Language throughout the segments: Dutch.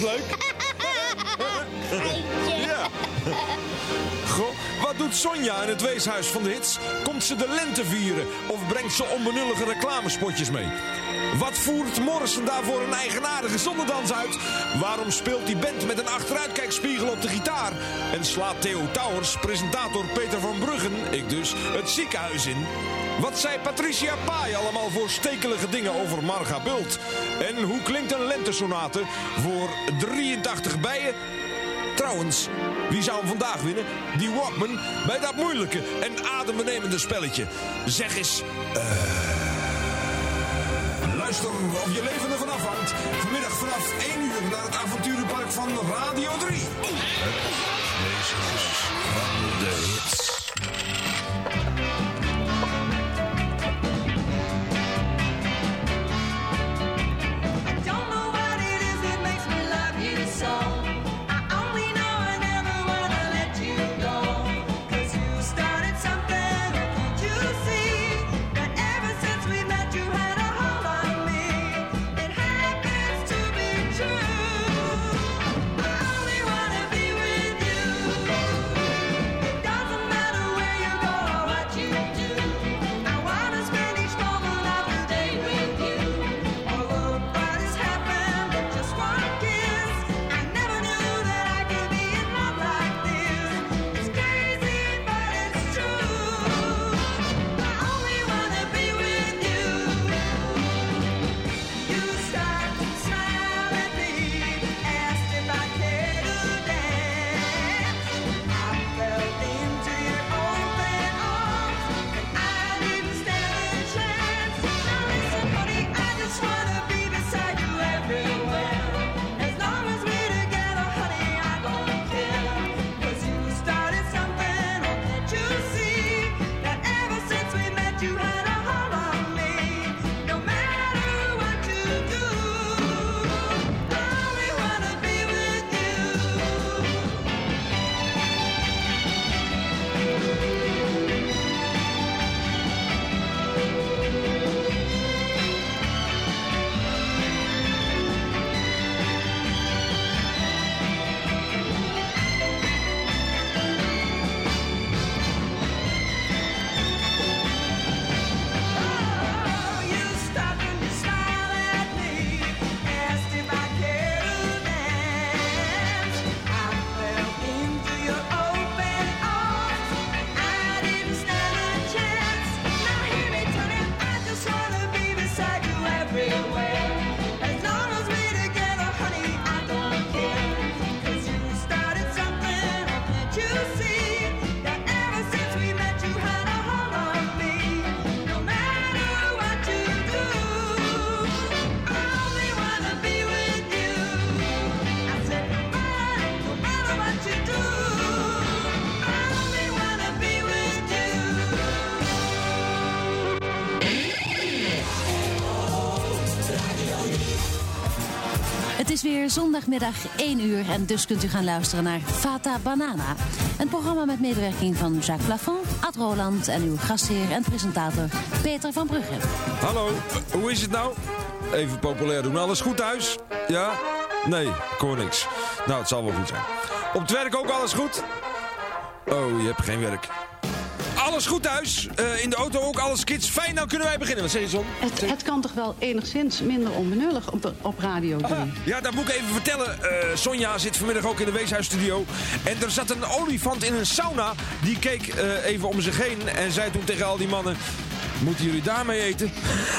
het leuk? Ja. Goh, wat doet Sonja in het weeshuis van de hits? Komt ze de lente vieren of brengt ze onbenullige reclamespotjes mee? Wat voert Morrison daarvoor een eigenaardige zonderdans uit? Waarom speelt die band met een achteruitkijkspiegel op de gitaar? En slaat Theo Towers, presentator Peter van Bruggen, ik dus, het ziekenhuis in? Wat zei Patricia Pai allemaal voor stekelige dingen over Marga Bult? En hoe klinkt een lentesonate voor 83 bijen? Trouwens, wie zou hem vandaag winnen? Die Walkman bij dat moeilijke en adembenemende spelletje. Zeg eens... Luister of je leven ervan afhangt. Vanmiddag vanaf 1 uur naar het avonturenpark van Radio 3. Deze van de hits. Het is weer zondagmiddag 1 uur en dus kunt u gaan luisteren naar Fata Banana. Een programma met medewerking van Jacques Plafond, Ad Roland en uw gastheer en presentator Peter van Brugge. Hallo, hoe is het nou? Even populair doen. Alles goed thuis? Ja? Nee, ik hoor niks. Nou, het zal wel goed zijn. Op het werk ook alles goed? Oh, je hebt geen werk. Alles goed thuis? In de auto ook alles kids? Fijn, dan kunnen wij beginnen. Wat zeg je, Son? Het kan toch wel enigszins minder onbenullig op Radio 3? Ja, dat moet ik even vertellen. Sonja zit vanmiddag ook in de Weeshuisstudio. En er zat een olifant in een sauna. Die keek even om zich heen en zei toen tegen al die mannen... Moeten jullie daarmee eten?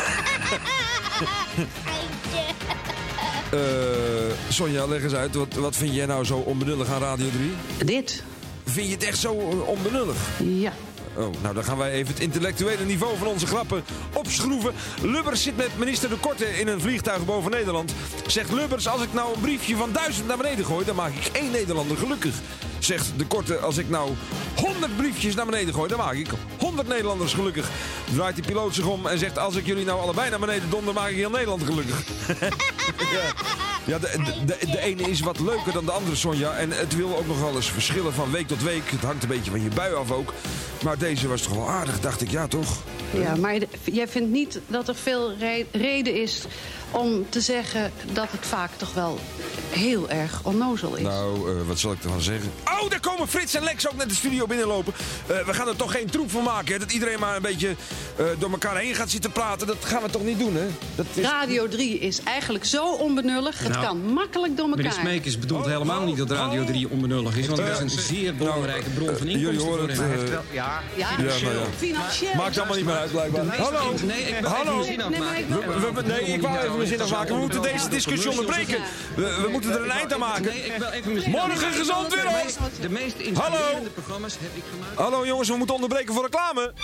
Sonja, leg eens uit. Wat vind jij nou zo onbenullig aan Radio 3? Dit. Vind je het echt zo onbenullig? Ja. Oh, nou dan gaan wij even het intellectuele niveau van onze grappen opschroeven. Lubbers zit met minister De Korte in een vliegtuig boven Nederland. Zegt Lubbers, als ik nou een briefje van 1000 naar beneden gooi, dan maak ik 1 Nederlander gelukkig. Zegt De Korte, als ik nou 100 briefjes naar beneden gooi, dan maak ik 100 Nederlanders gelukkig. Draait die piloot zich om en zegt, als ik jullie nou allebei naar beneden donder, maak ik heel Nederland gelukkig. Ja, de ene is wat leuker dan de andere, Sonja. En het wil ook nog wel eens verschillen van week tot week. Het hangt een beetje van je bui af ook. Maar deze was toch wel aardig, dacht ik. Ja, toch? Ja, maar jij vindt niet dat er veel reden is om te zeggen dat het vaak toch wel heel erg onnozel is. Nou, wat zal ik ervan zeggen? Oh, daar komen Frits en Lex ook naar de studio binnenlopen. We gaan er toch geen troep van maken, hè? Dat iedereen maar een beetje door elkaar heen gaat zitten praten. Dat gaan we toch niet doen, hè? Dat is... Radio 3 is eigenlijk zo onbenullig. Het kan makkelijk door elkaar. Meneer Smeekens bedoelt helemaal niet dat Radio 3 onbenullig is. Want het is een zeer belangrijke bron van inkomsten. Jullie horen het... Financieel. Maakt allemaal niet meer uit, blijkbaar. Hallo! Nee, ik wil Hallo! even mijn zin afmaken. Nee, ik wou even mijn zin afmaken. We moeten deze discussie onderbreken. We moeten er een eind aan maken. Nee, ik wil even mijn zin afmaken. Morgen gezond weer op! De meest inspirerende programma's heb ik gemaakt. Hallo jongens, we moeten onderbreken voor reclame.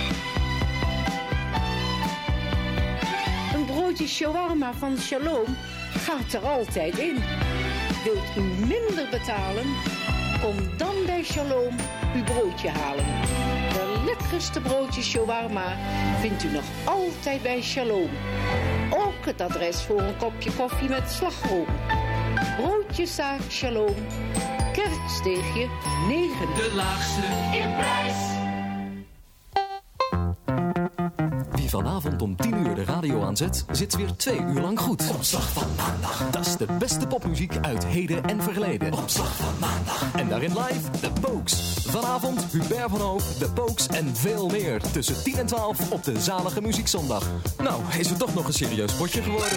Een broodje shawarma van Shalom gaat er altijd in. Wilt u minder betalen? Kom dan bij Shalom uw broodje halen. De lekkerste broodjes shawarma vindt u nog altijd bij Shalom. Ook het adres voor een kopje koffie met slagroom. Broodjeszaak Shalom. Kerksteegje 9. De laagste in prijs. Wie vanavond om 10 uur de radio aanzet, zit weer 2 uur lang goed. Opslag van maandag. Dat is de beste popmuziek uit heden en verleden. Opslag van maandag. En daarin live de Pokes. Vanavond Hubert van Hoof, de Pokes en veel meer. Tussen 10 en 12 op de zalige muziekzondag. Nou, is het toch nog een serieus potje geworden.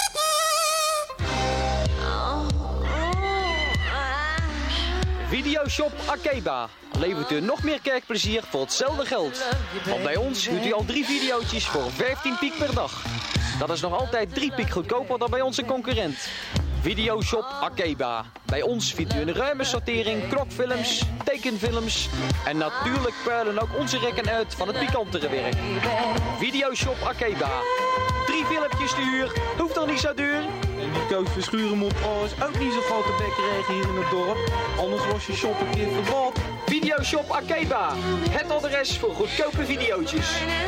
Videoshop Akeba levert u nog meer kijkplezier voor hetzelfde geld. Want bij ons huurt u al 3 videootjes voor 15 piek per dag. Dat is nog altijd 3 piek goedkoper dan bij onze concurrent. Videoshop Akeba. Bij ons vindt u een ruime sortering knokfilms, tekenfilms en natuurlijk puilen ook onze rekken uit van het pikantere werk. Videoshop Akeba. 3 filmpjes te huur, hoeft toch niet zo duur? En die Koos Verschurenmond is ook niet zo'n grote bekkerij hier in het dorp. Anders was je shop een keer verbod. Videoshop Akeba. Het adres voor goedkope videootjes.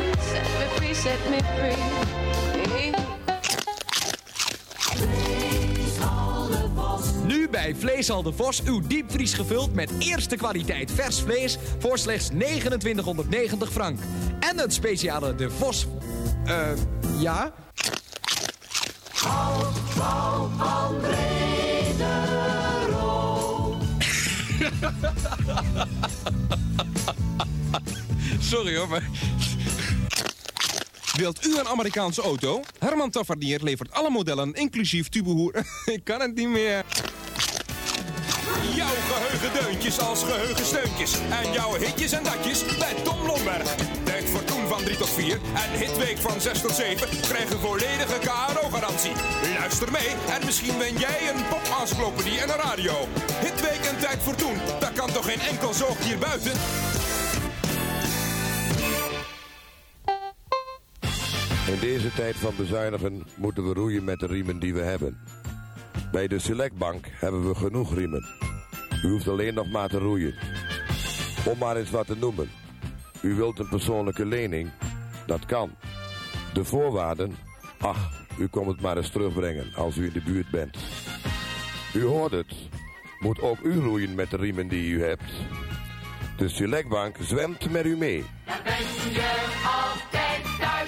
Nu bij Vleeshal de Vos uw diepvries gevuld met eerste kwaliteit vers vlees voor slechts 2990 frank. En het speciale de Vos... ja? Sorry hoor, maar... Wilt u een Amerikaanse auto? Herman Tafardier levert alle modellen, inclusief tubehoer... Ik kan het niet meer. Jouw geheugendeuntjes als geheugensteuntjes. En jouw hitjes en datjes bij Tom Lomberg. Tijd voor Toen van 3 tot 4 en Hitweek van 6 tot 7 krijgen volledige KRO-garantie. Luister mee en misschien ben jij een pop-encyclopedie en een radio. Hitweek en Tijd voor Toen, dat kan toch geen enkel zoogdier buiten? In deze tijd van bezuinigen moeten we roeien met de riemen die we hebben. Bij de Selectbank hebben we genoeg riemen. U hoeft alleen nog maar te roeien. Om maar eens wat te noemen. U wilt een persoonlijke lening? Dat kan. De voorwaarden? Ach, u komt het maar eens terugbrengen als u in de buurt bent. U hoort het. Moet ook u roeien met de riemen die u hebt. De Selectbank zwemt met u mee. Dan ben je altijd thuis.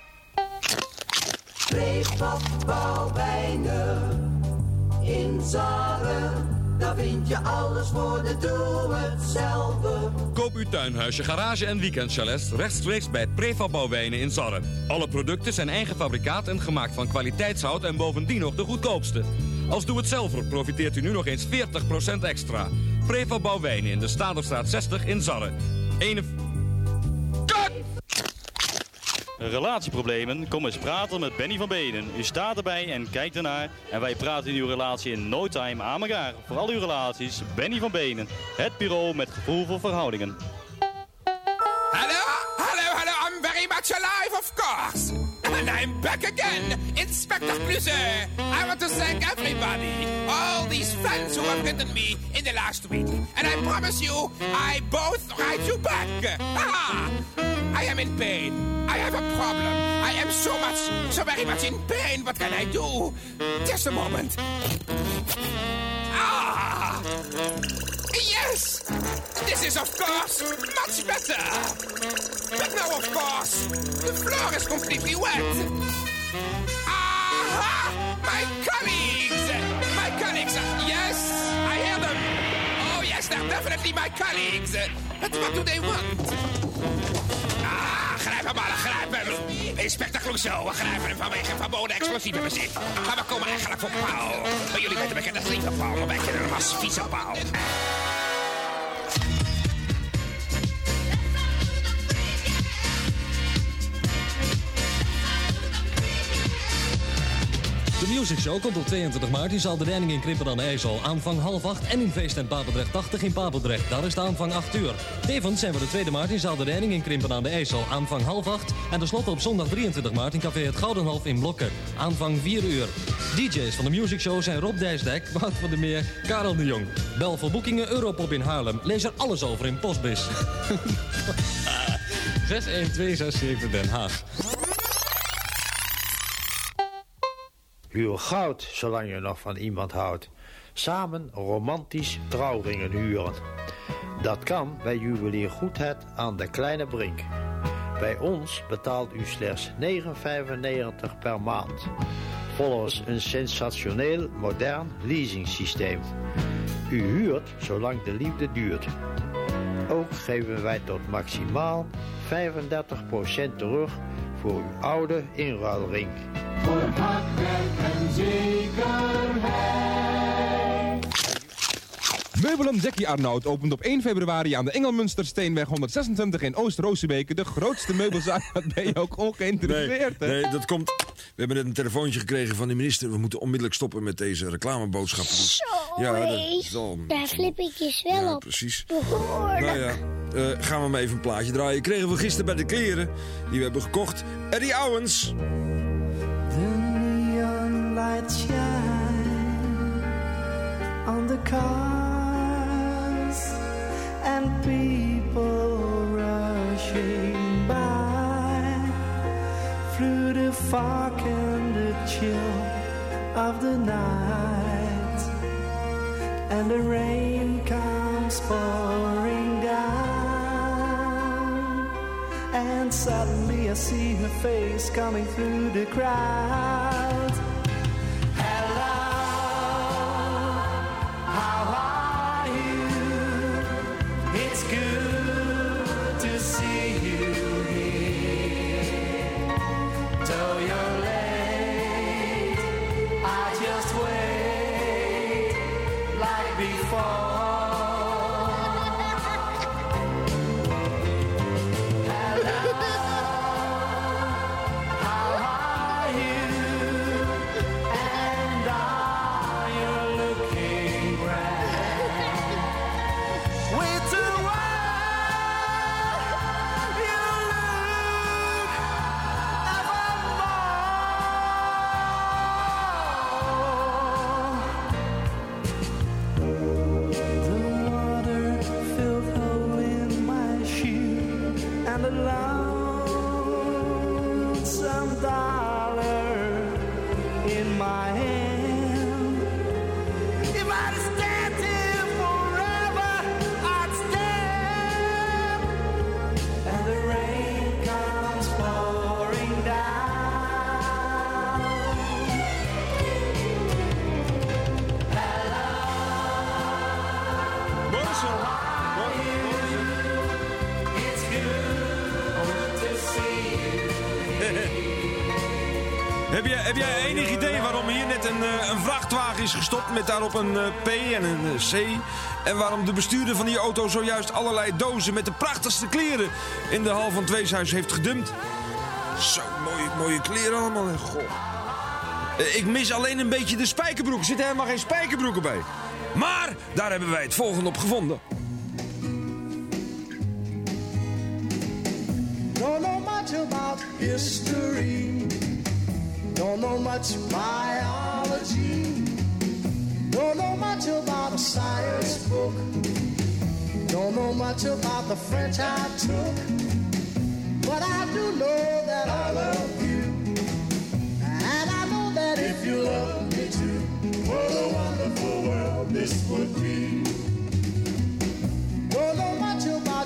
Preefafbouwwijnen in Zaren. Daar vind je alles voor de doe-het-zelve. Koop uw tuinhuisje, garage en weekendchalets rechtstreeks bij het Prefab-bouwwijnen in Zarren. Alle producten zijn eigen fabrikaat en gemaakt van kwaliteitshout en bovendien nog de goedkoopste. Als doe-het-zelver profiteert u nu nog eens 40% extra. Prefab-bouwwijnen in de Staderstraat 60 in Zarren. Relatieproblemen? Kom eens praten met Benny van Benen. U staat erbij en kijkt ernaar. En wij praten in uw relatie in no time aan elkaar. Voor al uw relaties, Benny van Benen. Het bureau met gevoel voor verhoudingen. Hello, I'm very much alive, of course. And I'm back again, Inspector Clouseau. I want to thank everybody, all these fans who have written me in the last week. And I promise you, I both write you back. Ah, I am in pain. I have a problem. I am so very much in pain. What can I do? Just a moment. Ah! Yes! This is, of course, much better. But now, of course, the floor is completely wet. Ah! Aha! My colleagues! My colleagues! Yes, I hear them! Oh yes, they're definitely my colleagues! But what do they want? Ah, grijp hem allen, grijp hem! Inspector Clouseau, we grijpen hem vanwege verboden explosieve bezit. Maar we komen eigenlijk voor Paul. Maar jullie weten bekend als lieve Paul, maar wij kennen hem als vieze Paul. De Music Show komt op 22 maart in Zaal de Reining in Krippen aan de IJssel. Aanvang 7:30 en in Feest en Papendrecht 80 in Papendrecht. Daar is de aanvang 8 uur. Tevens zijn we de 2 maart in Zaal de Reining in Krippen aan de IJssel. Aanvang 7:30. En tenslotte op zondag 23 maart in Café Het Goudenhof in Blokken. Aanvang 4 uur. DJ's van de Music Show zijn Rob Dijsdijk, Wout van der Meer, Karel de Jong. Bel voor boekingen Europop in Haarlem. Lees er alles over in Postbus. 61267 Den Haag. Huur goud, zolang je nog van iemand houdt. Samen romantisch trouwringen huren. Dat kan bij Juwelier Goedheid aan de Kleine Brink. Bij ons betaalt u slechts €9,95 per maand. Volgens een sensationeel modern leasingsysteem. U huurt zolang de liefde duurt. Ook geven wij tot maximaal 35% terug voor uw oude inruilring. Voor hardwerk en zekerheid. Meubelen Jackie Arnoud opent op 1 februari aan de Engelmunstersteenweg 126 in Oost-Roosebeke. De grootste meubelzaak. Dat ben je ook ongeïnteresseerd, hè? Nee, dat komt... We hebben net een telefoontje gekregen van de minister. We moeten onmiddellijk stoppen met deze reclameboodschappen. Daar flip ik je wel ja, op. Precies. Behoorlijk. Nou ja, gaan we maar even een plaatje draaien. Kregen we gisteren bij de kleren die we hebben gekocht. Eddie Owens. The neon lights shine on the cars and people rushing by through the fog and the chill of the night, and the rain comes pouring down, and suddenly I see her face coming through the crowd. Hello, how are you? It's good to see you here. Though you're late, I just wait like before. Heb jij enig idee waarom hier net een vrachtwagen is gestopt met daarop een P en een C? En waarom de bestuurder van die auto zojuist allerlei dozen met de prachtigste kleren in de hal van het weeshuis heeft gedumpt? Zo mooie kleren allemaal. Goh. Ik mis alleen een beetje de spijkerbroek. Er zitten helemaal geen spijkerbroeken bij. Maar daar hebben wij het volgende op gevonden. Don't know much about history. Don't know much biology. Don't know much about a science book. Don't know much about the French I took. But I do know that I love you. And I know that if you love me too, what a wonderful world this would be. Don't know much about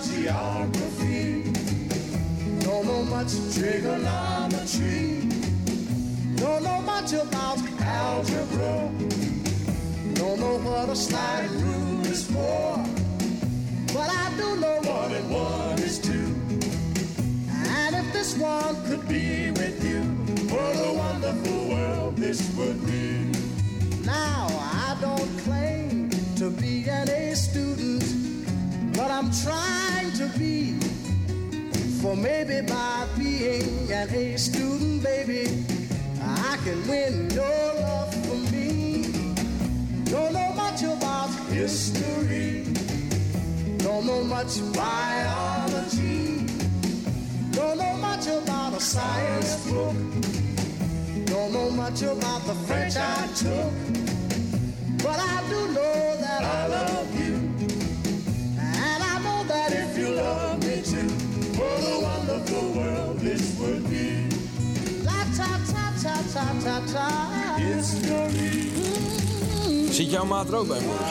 geography. Don't know much trigonometry. Don't know much about algebra. Don't know what a slide rule is for. But I do know 1 and 1 is 2. And if this one could be with you, what a wonderful world this would be. Now, I don't claim to be an A student, but I'm trying to be. For maybe by being an A student, baby, I can win your love for me. Don't know much about history. Don't know much biology. Don't know much about a science book. Don't know much about the French I took. But I do know that I love you. And I know that if you love me too, what a wonderful world this would be. La ta ta ta ta ta ta. History. Zit jouw maat er ook bij, Morris?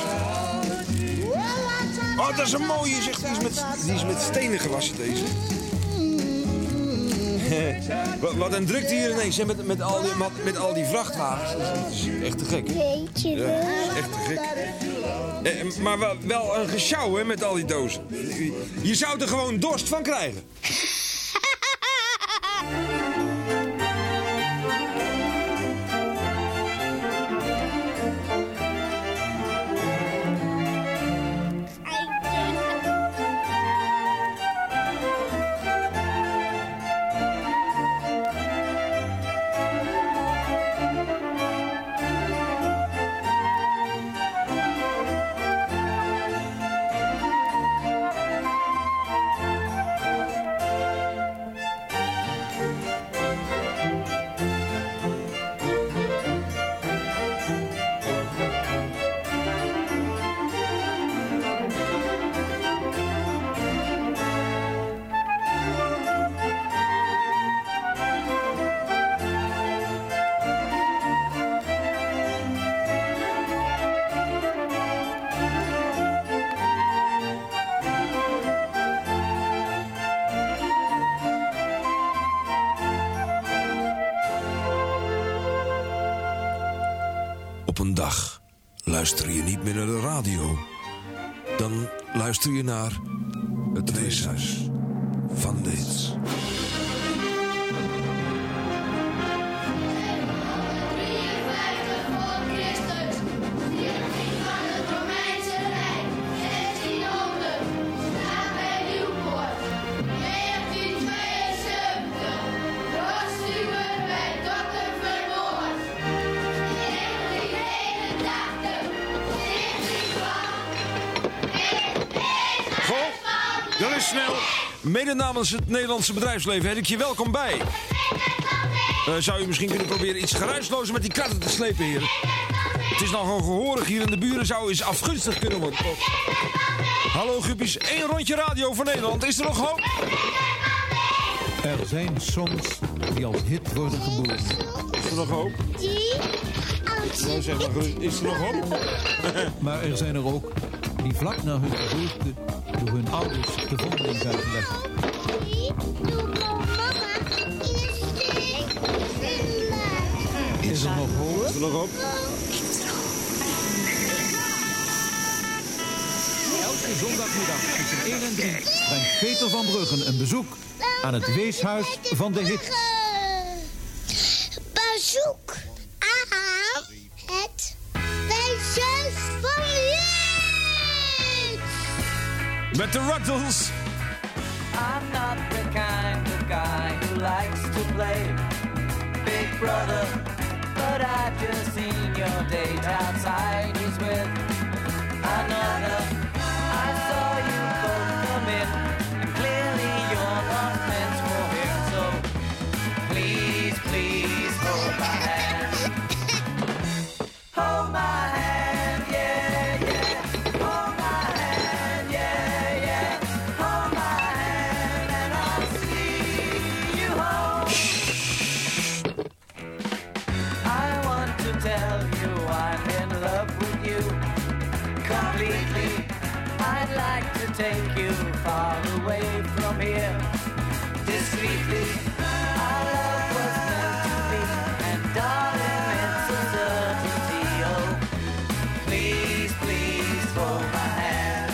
Oh, dat is een mooie, zegt die is met stenen gewassen, deze. Wat een drukte hier ineens, hè, met al die vrachtwagens. Dat is echt te gek. Ja, dat is echt te gek. Maar wel een gesjouw, hè, met al die dozen. Je zou er gewoon dorst van krijgen. Op een dag luister je niet meer naar de radio. Dan luister je naar het weeshuis van de hits. Snel. Mede namens het Nederlandse bedrijfsleven heet ik je welkom bij. Zou je misschien kunnen proberen iets geruislozer met die karten te slepen, heren? Het is nogal gehoorig hier in de buren, zou eens afgunstig kunnen worden. Hallo Guppies, 1 rondje radio voor Nederland. Is er nog hoop? Er zijn songs die als hit worden geboren. Is er nog hoop? Nou, zeg maar gerust, is er nog hoop? Maar er zijn er ook die vlak na hun geboorte door hun ouders te vondeling zijn gelegd. Is er nog hoop? Is er nog hoop? Elke zondagmiddag tussen 1 en 3 brengt Peter van Bruggen een bezoek aan het weeshuis van de hits. Bezoek aan het weeshuis van de hits. Met de Rattles. I'm not the kind of guy who likes to play Big Brother, but I've just seen your date outside. He's with another. I saw you both come in, and clearly you're not meant for him. So please, please hold my hand. Hold my hand, yeah, yeah. Hold my hand, yeah, yeah. Hold my hand, and I'll see you home. I want to tell you I'm in love with you completely. I'd like to take you far away from here, discreetly. Our love was meant to be, and hold my hand.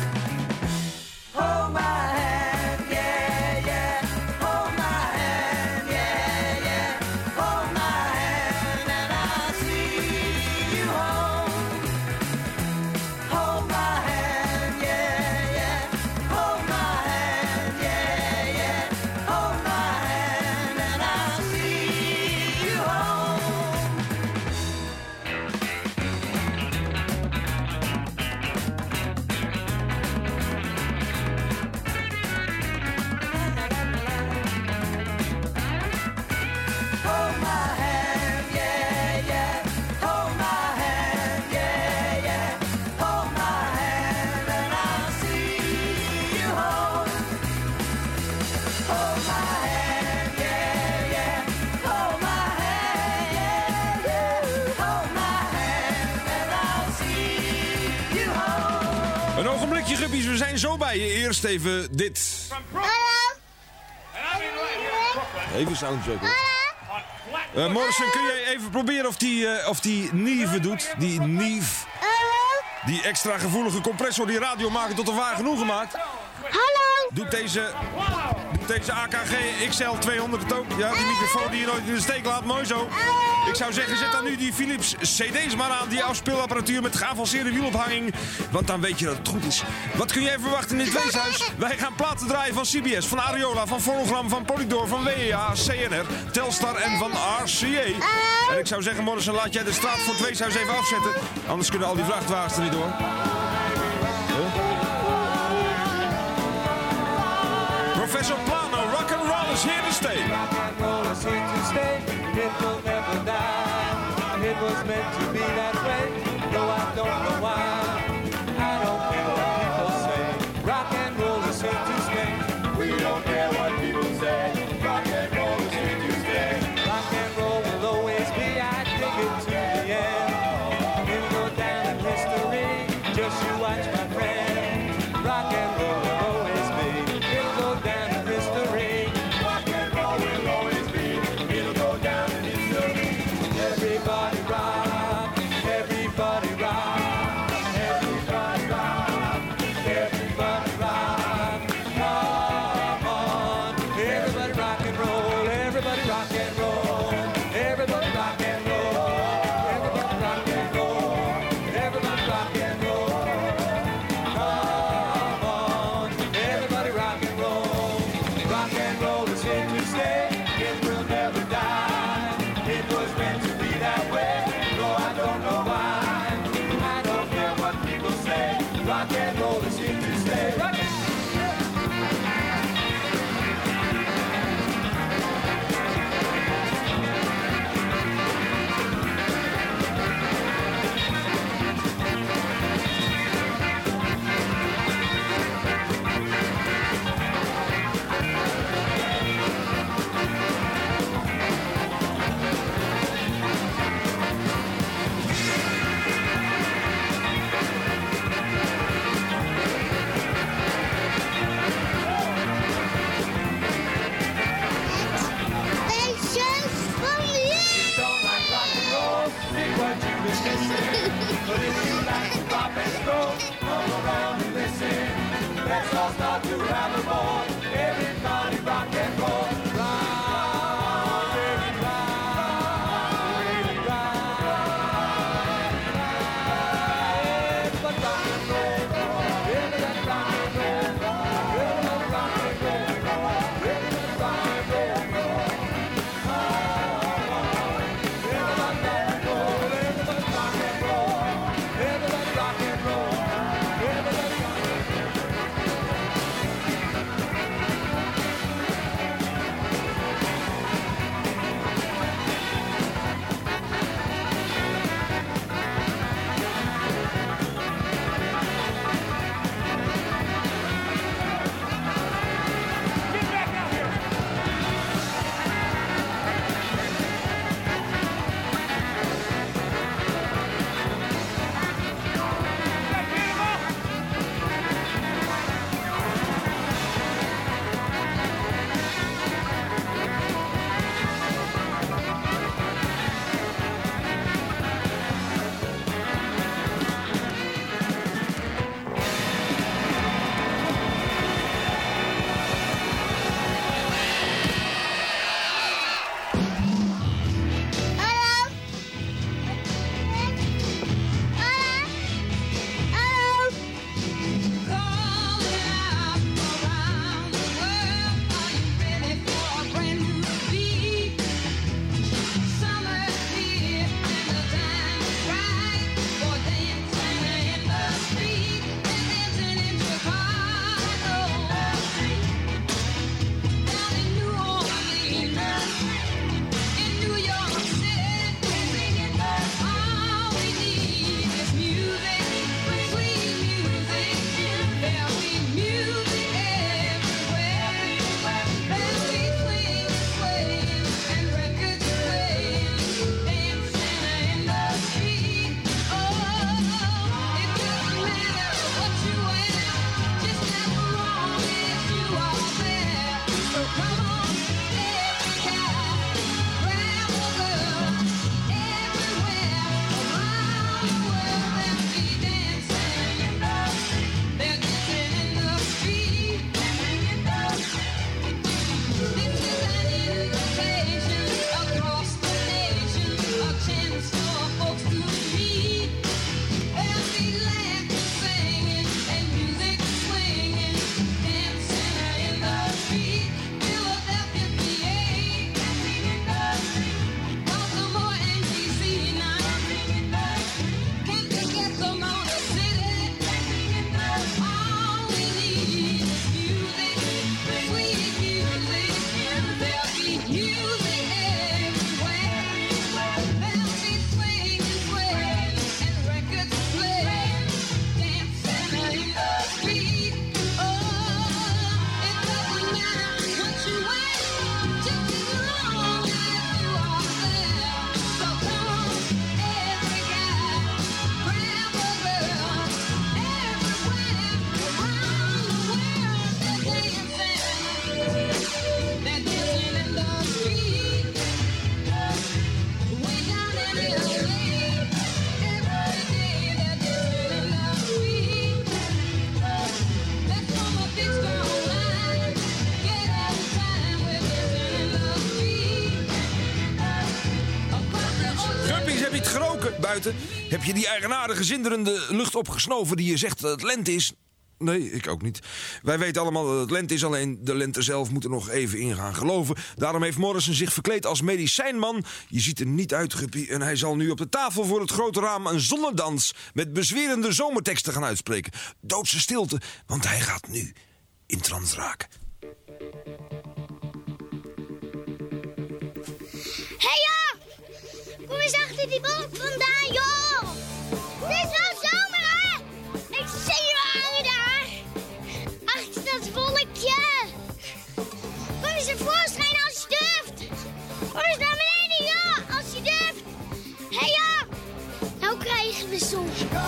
Hold my hand, yeah, yeah. Hold my hand, yeah, yeah. Hold my hand and I'll see you home. Hold my hand, yeah, yeah. Hold my hand, yeah, yeah. Hold my hand and I'll see you home. Hold my hand, yeah, yeah. Hold my hand, yeah, yeah. Hold my hand and I'll see you home. Hold my hand, yeah, yeah. Hold my hand, yeah, yeah. Hold my hand and I'll see you home. Een ogenblikje, guppies, we zijn zo bij je. Eerst even dit. Even soundcheck, hoor. Morrison, kun jij even proberen of die Nieve doet? Die Nieve. Die extra gevoelige compressor die radio maken tot een waar genoegen maakt. Hallo. Doet deze AKG XL 200 het ook? Ja, die microfoon die je nooit in de steek laat. Mooi zo. Ik zou zeggen, zet dan nu die Philips CD's maar aan. Die afspeelapparatuur met geavanceerde wielophanging. Want dan weet je dat het goed is. Wat kun jij verwachten in dit weeshuis? Wij gaan platen draaien van CBS, van Ariola, van Phonogram, van Polydor, van WEA, CNR, Telstar en van RCA. En ik zou zeggen, Morrison, laat jij de straat voor het weeshuis even afzetten. Anders kunnen al die vrachtwagens er niet door. Professor Plano, rock and roll is here to stay. Rock and roll is here to stay. It will never die. It was meant to be that way. Though I don't know why. I don't care what people say. Rock and roll is here to stay. We don't care what people say. Rock and roll is here to stay. Rock and roll will always be. I dig it to the end. It'll go down in history. Just you watch, my friend. Rock and roll will always be. It'll go down in history. Rock and roll will always be. It'll go down in history. Everybody rock. Everybody rock. Everybody rock. Everybody rock. Come on. Everybody rock and roll. Everybody rock and roll. Everybody rock and roll. Everybody rock and roll. Everybody rock and roll. Come on. Everybody rock and roll. Rock and roll is here to stay. It will never die. It was meant to be that way. Though I don't know why. I don't care what people say. Rock and roll is here to stay. Rock and don't like rock and roll, think what you've been missing. But if you like to pop and roll, come around and listen. Let's all start to have a ball. Everybody rock and roll. Rock, baby, rock, baby, rock. Everybody rock and roll. Everybody rock and roll. Everybody rock and roll. Everybody rock and roll. buiten? Heb je die eigenaardige zinderende lucht opgesnoven die je zegt dat het lente is? Nee, ik ook niet. Wij weten allemaal dat het lente is, alleen de lente zelf moet er nog even in gaan geloven. Daarom heeft Morrison zich verkleed als medicijnman. Je ziet er niet uit, Guppy, en hij zal nu op de tafel voor het grote raam een zonnedans met bezwerende zomerteksten gaan uitspreken. Doodse stilte, want hij gaat nu in trance raken. Hé joh! Kom eens achter die wolk vandaan, joh! Het is wel zomer, hè? Ik zie je hangen daar! Achter dat wolkje! Kom eens tevoorschijn als je durft! Kom eens naar beneden, joh! Als je durft! Hé joh! Nou krijgen we zon.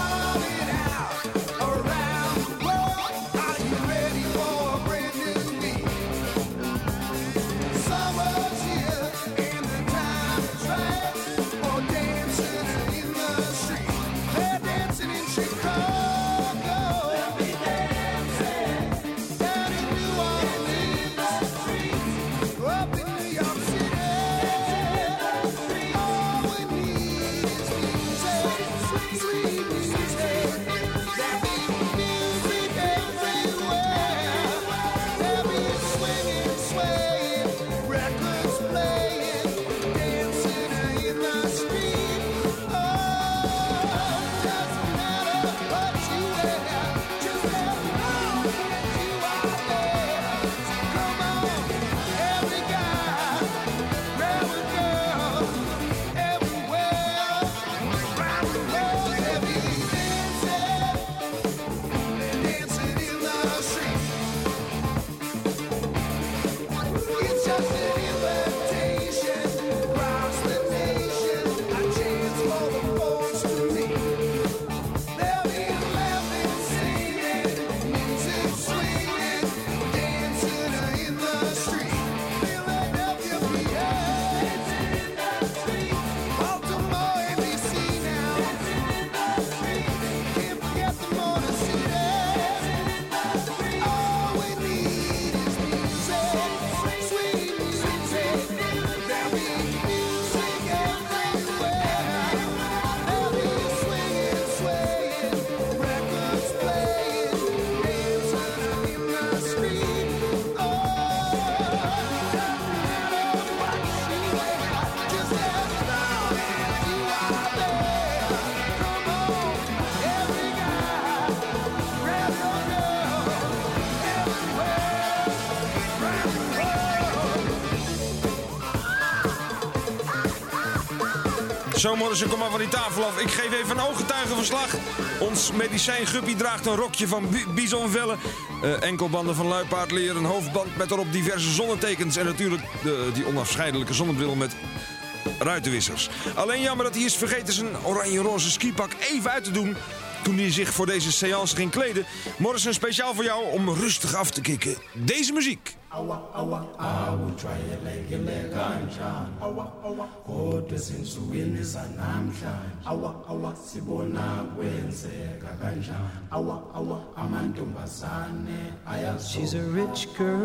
Zo, Morrison, kom maar van die tafel af. Ik geef even een ooggetuigenverslag. Ons medicijn Guppy draagt een rokje van bisonvellen, enkelbanden van luipaardleer, een hoofdband met erop diverse zonnetekens en natuurlijk die onafscheidelijke zonnebril met ruitenwissers. Alleen jammer dat hij is vergeten zijn oranje-roze skipak even uit te doen toen hij zich voor deze séance ging kleden. Morrison, speciaal voor jou om rustig af te kicken. Deze muziek. Awa, awa, awu, try your leg kanjani. Awa, awa, kodwa sinsukwini sanamhlanje. Awa, awa, sibona kwenzeka kanjani. Awa, awa, amantombazane ayazo. She's a rich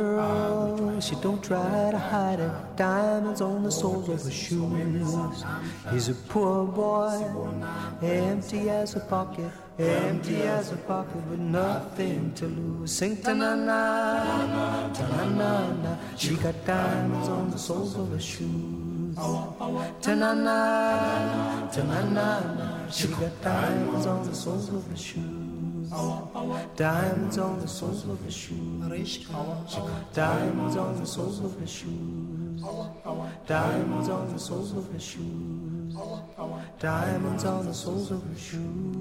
girl, she don't try to hide it. Diamonds on the soles of her shoes. He's a poor boy, empty as a pocket. Empty as a pocket with nothing to lose. Sing ta-na-na, ta-na-na-na. She got diamonds on the soles of her shoes. Ta-na-na, ta-na-na-na. She got diamonds on the soles of her shoes. Diamonds on the soles of her shoes. Diamonds on the soles of her shoes. Diamonds on the soles of her shoes. Diamonds on the soles of her shoes.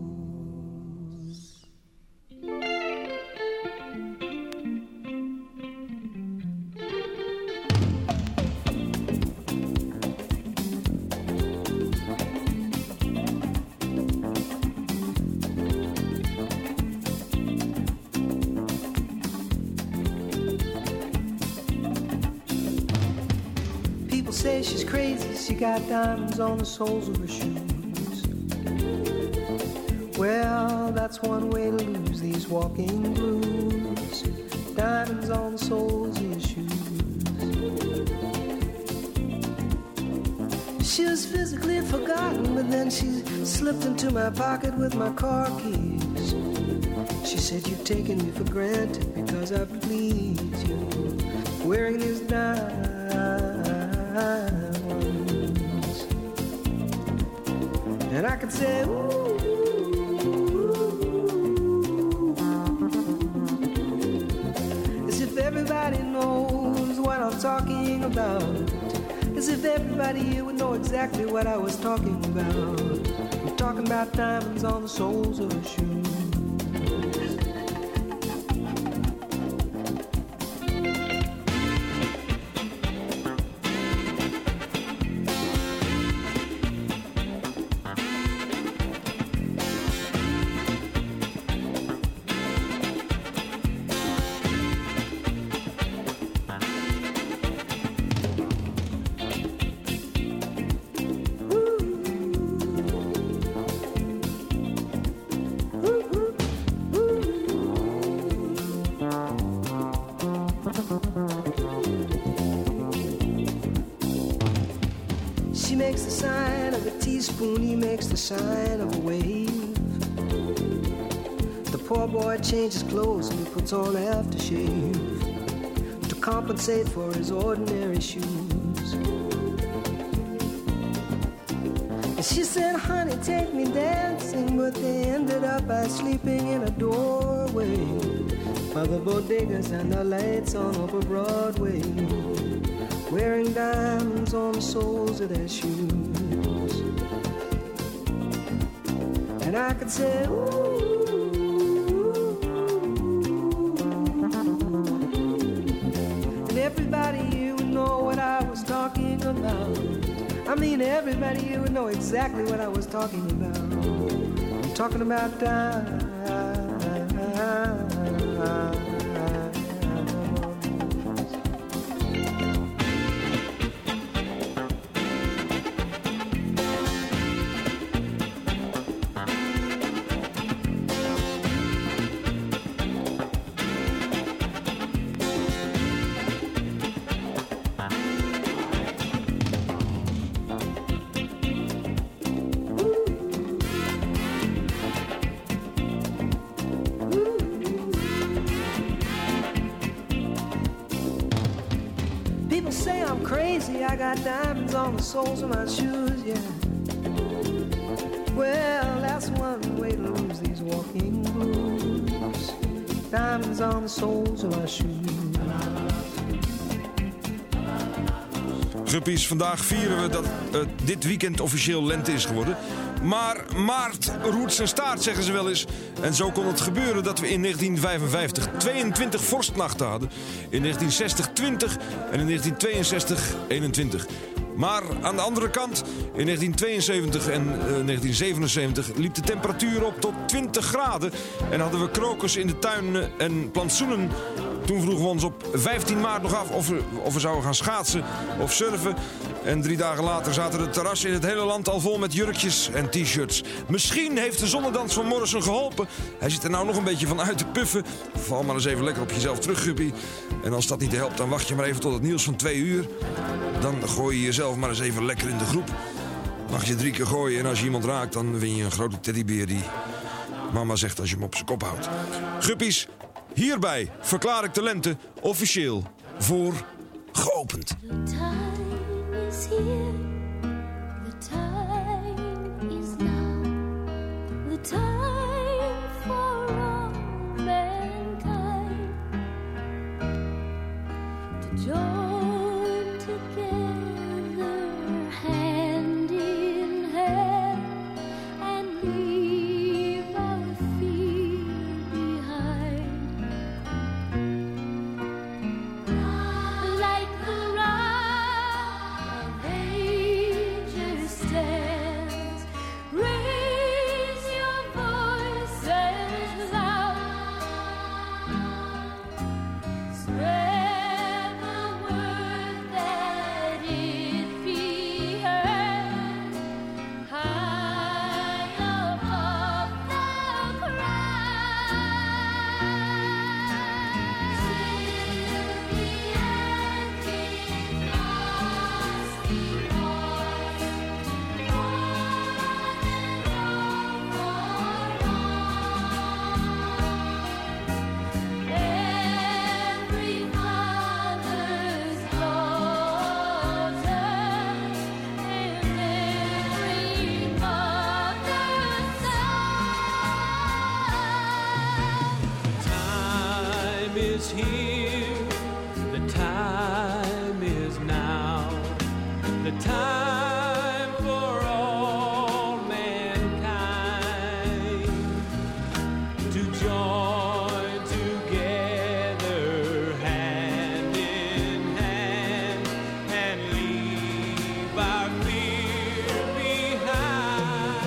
Say she's crazy, she got diamonds on the soles of her shoes. Well, that's one way to lose these walking blues. Diamonds on the soles of your shoes. She was physically forgotten, but then she slipped into my pocket with my car keys. She said, you've taken me for granted because I please you, wearing these diamonds. And I could say, ooh, as if everybody knows what I'm talking about. As if everybody here would know exactly what I was talking about. I'm talking about diamonds on the soles of her shoes. She makes the sign of a teaspoon, he makes the sign of a wave. The poor boy changes clothes and he puts on aftershave to compensate for his ordinary shoes. And she said, honey, take me dancing, but they ended up by sleeping in a doorway by the bodegas and the lights on over Broadway, wearing diamonds on the soles of their shoes. And I could say, ooh, and everybody here would know what I was talking about. I mean, everybody here would know exactly what I was talking about. I'm talking about diamonds. People say I'm crazy, I got diamonds on the soles of my shoes, yeah. Well, that's one way to lose these walking blues. Diamonds on the soles of my shoes. Guppies, vandaag vieren we dat dit weekend officieel lente is geworden. Maar maart roert zijn staart, zeggen ze wel eens. En zo kon het gebeuren dat we in 1955 22 vorstnachten hadden. In 1960 20 en in 1962 21. Maar aan de andere kant, in 1972 en 1977 liep de temperatuur op tot 20 graden. En hadden we krokus in de tuin en plantsoenen. Toen vroegen we ons op 15 maart nog af of we zouden gaan schaatsen of surfen. En 3 dagen later zaten de terrassen in het hele land al vol met jurkjes en t-shirts. Misschien heeft de zonnedans van Morrison geholpen. Hij zit er nou nog een beetje van uit te puffen. Val maar eens even lekker op jezelf terug, Guppy. En als dat niet helpt, dan wacht je maar even tot het nieuws van 2 uur. Dan gooi je jezelf maar eens even lekker in de groep. Mag je 3 keer gooien en als je iemand raakt, dan win je een grote teddybeer die mama zegt als je hem op zijn kop houdt. Guppies, hierbij verklaar ik de lente officieel voor geopend. Is here, the time is now, the time for all mankind to join together hand in hand and leave our fear behind. Like the ages stands. Raise your voice. is here, the time is now, the time for all mankind to join together hand in hand and leave our fear behind.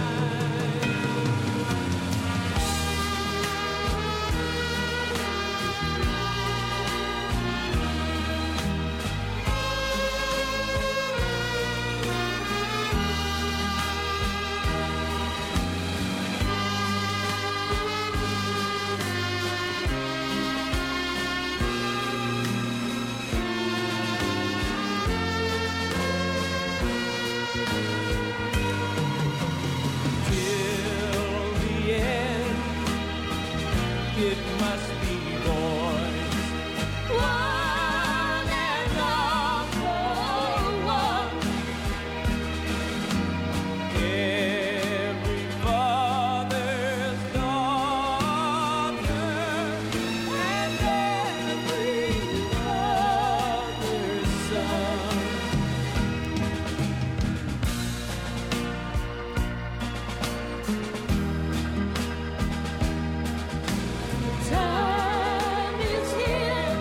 It must be boys. One and all for one. Every father's daughter and every mother's son. Time is here,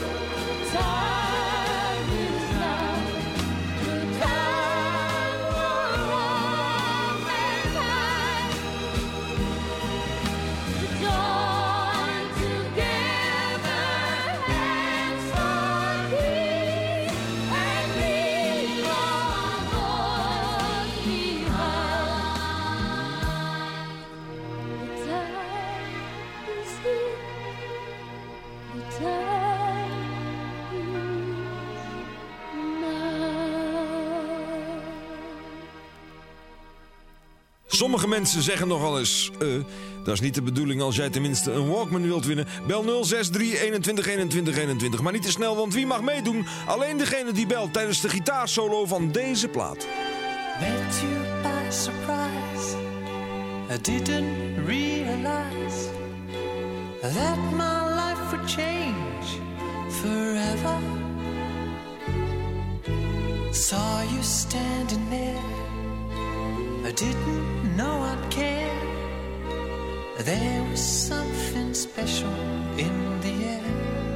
time is now, the time for all mankind to join together hands for peace and leave our wars behind. The time is here. The time is now. Sommige mensen zeggen nogal eens... dat is niet de bedoeling als jij tenminste een Walkman wilt winnen. Bel 063 21 21 21. Maar niet te snel, want wie mag meedoen? Alleen degene die belt tijdens de gitaarsolo van deze plaat. Met you by surprise, I didn't realize that my life would change forever. Saw you standing there, I didn't know I'd care. There was something special in the air.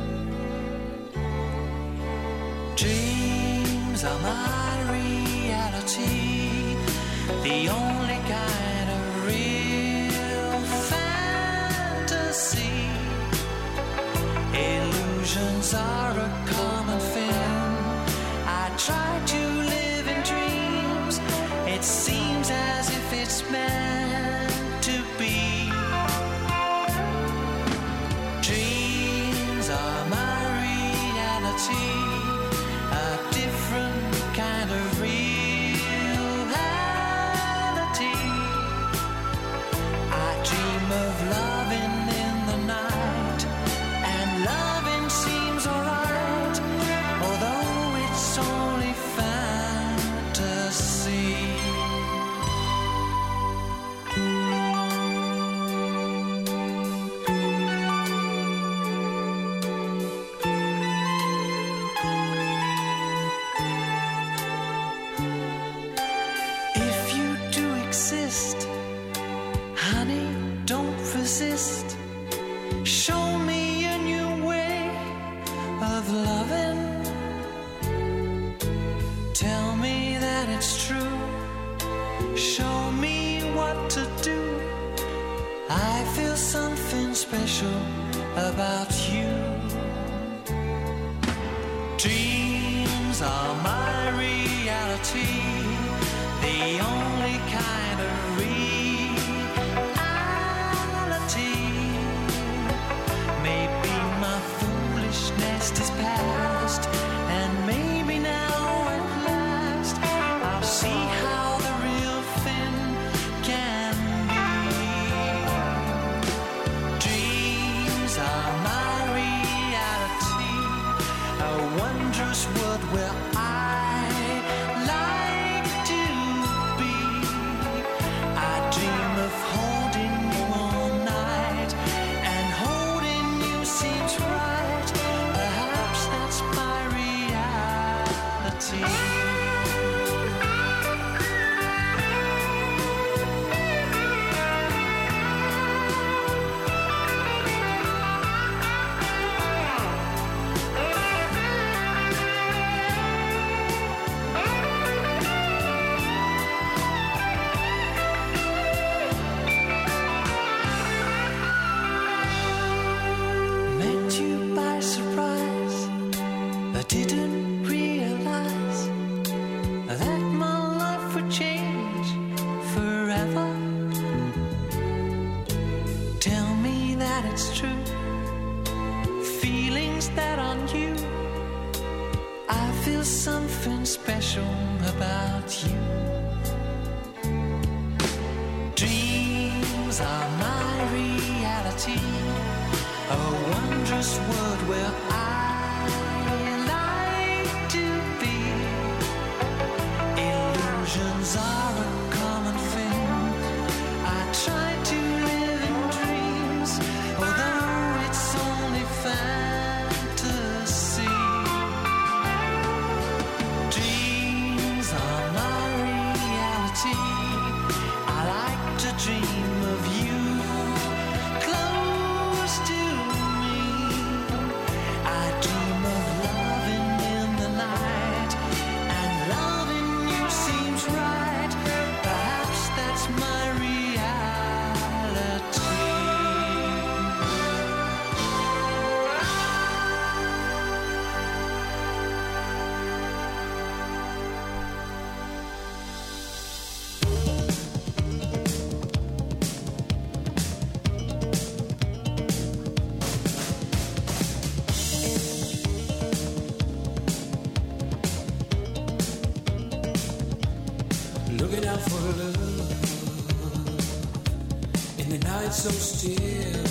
Dreams are my reality, the only kind of real fantasy. Illusions are a common thing. I try to live in dreams. It seems as if it's meant to be. Dreams are my reality, a different kind of reality. I dream of loving in the night, and loving seems alright, although it's only fantasy. If you do exist, honey, don't resist. Show me a new way of loving. Tell me that it's true. Show me what to do. I feel something special about you. Dreams are my reality, the only kind of reality. Maybe my foolishness is past, and maybe now at last I'll see how the real thing can be. Dreams are my reality, a wondrous world where I that it's true. Feelings that are new. I feel something special about you. Dreams are my reality. A wondrous world where I like to be. Illusions are a common thing. I try to live in dreams, although it's only fantasy. Dreams are my reality. I like to dream of you close to me. I dream of loving in the night, and loving you seems right. Perhaps that's my reality. Looking out for love in the night so still.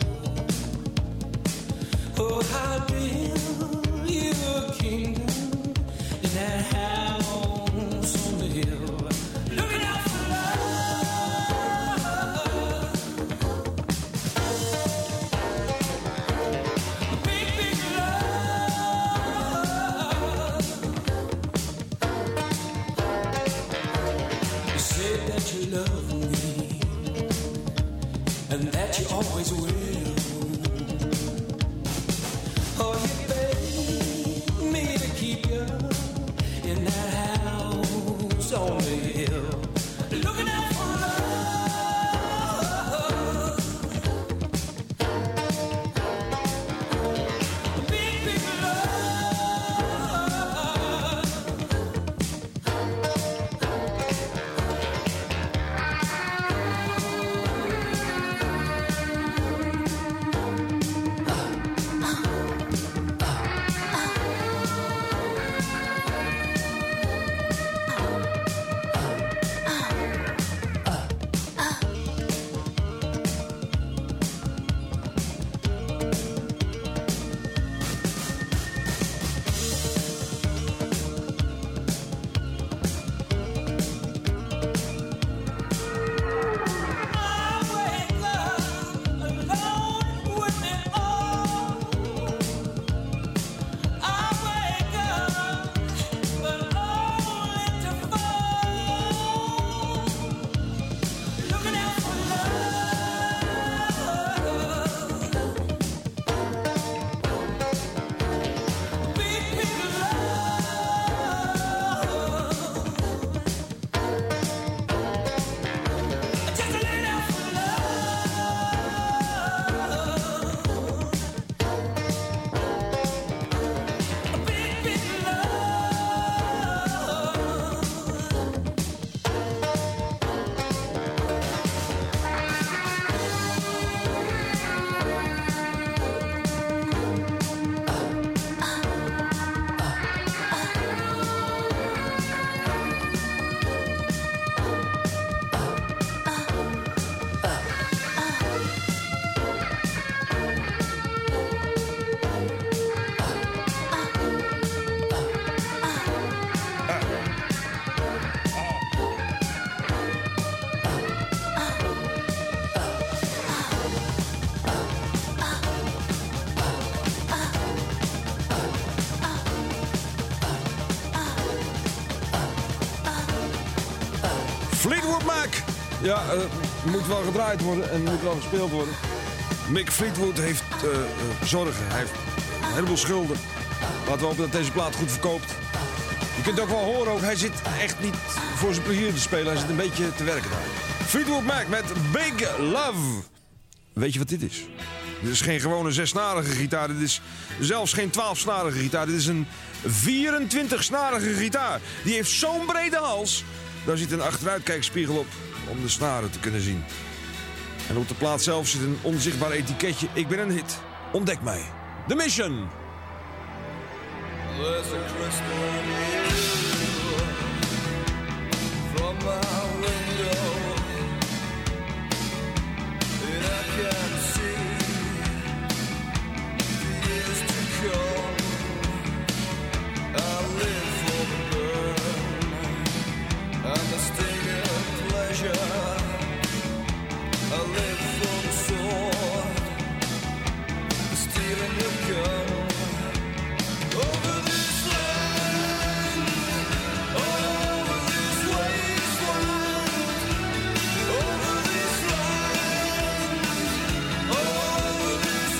Oh, how build you a kingdom in that house on the hill. Looking out for love, big, big love. You said that you love me and that you always will. Oh, you begged me to keep you in that house on the hill. Looking out for love, big, big love. Fleetwood Mac. Ja, moet wel gedraaid worden en moet wel gespeeld worden. Mick Fleetwood heeft zorgen. Hij heeft een heleboel schulden. Laten we hopen dat deze plaat goed verkoopt. Je kunt ook wel horen, ook, hij zit echt niet voor zijn plezier te spelen. Hij zit een beetje te werken daar. Fleetwood Mac met Big Love. Weet je wat dit is? Dit is geen gewone 6-snarige gitaar. Dit is zelfs geen 12-snarige gitaar. Dit is een 24-snarige gitaar. Die heeft zo'n brede hals. Daar zit een achteruitkijkspiegel op om de snaren te kunnen zien. En op de plaat zelf zit een onzichtbaar etiketje. Ik ben een hit. Ontdek mij. The Mission. There's a crystal from my window, and I can see the years to come. I live for the burn and the sting of pleasure. I live for the sword, the steel and the gun. Over this land, over this wasteland, over this land, over this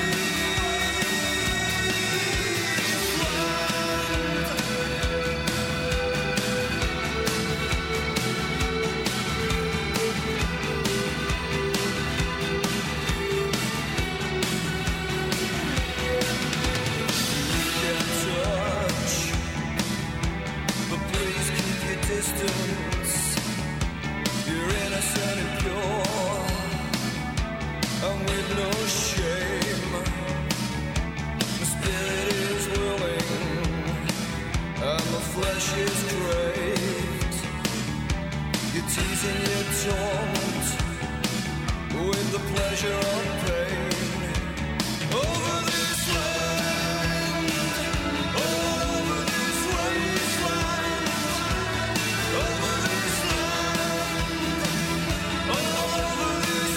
distance, you're innocent and pure, and with no shame. The spirit is willing, and the flesh is craved. You're teasing your taunt with the pleasure of pain. Over this land, over this wasteland. Over this land, over this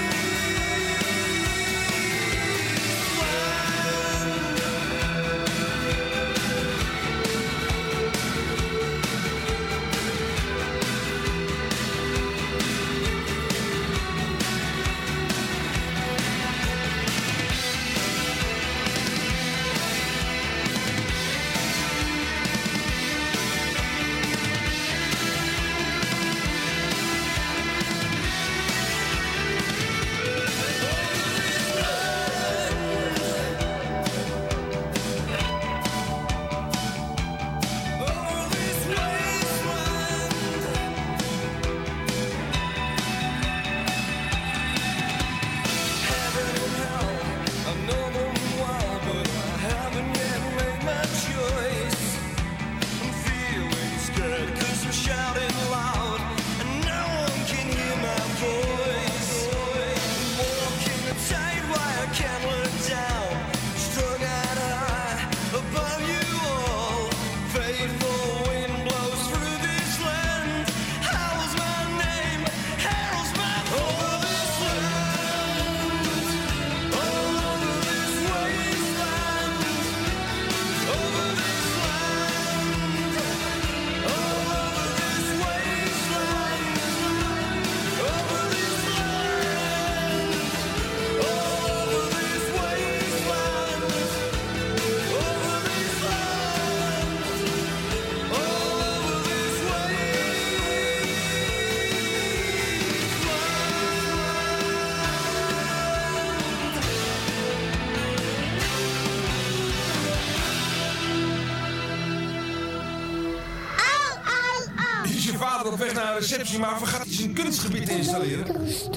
Op weg naar een receptie, maar vergat hij zijn kunstgebied te installeren.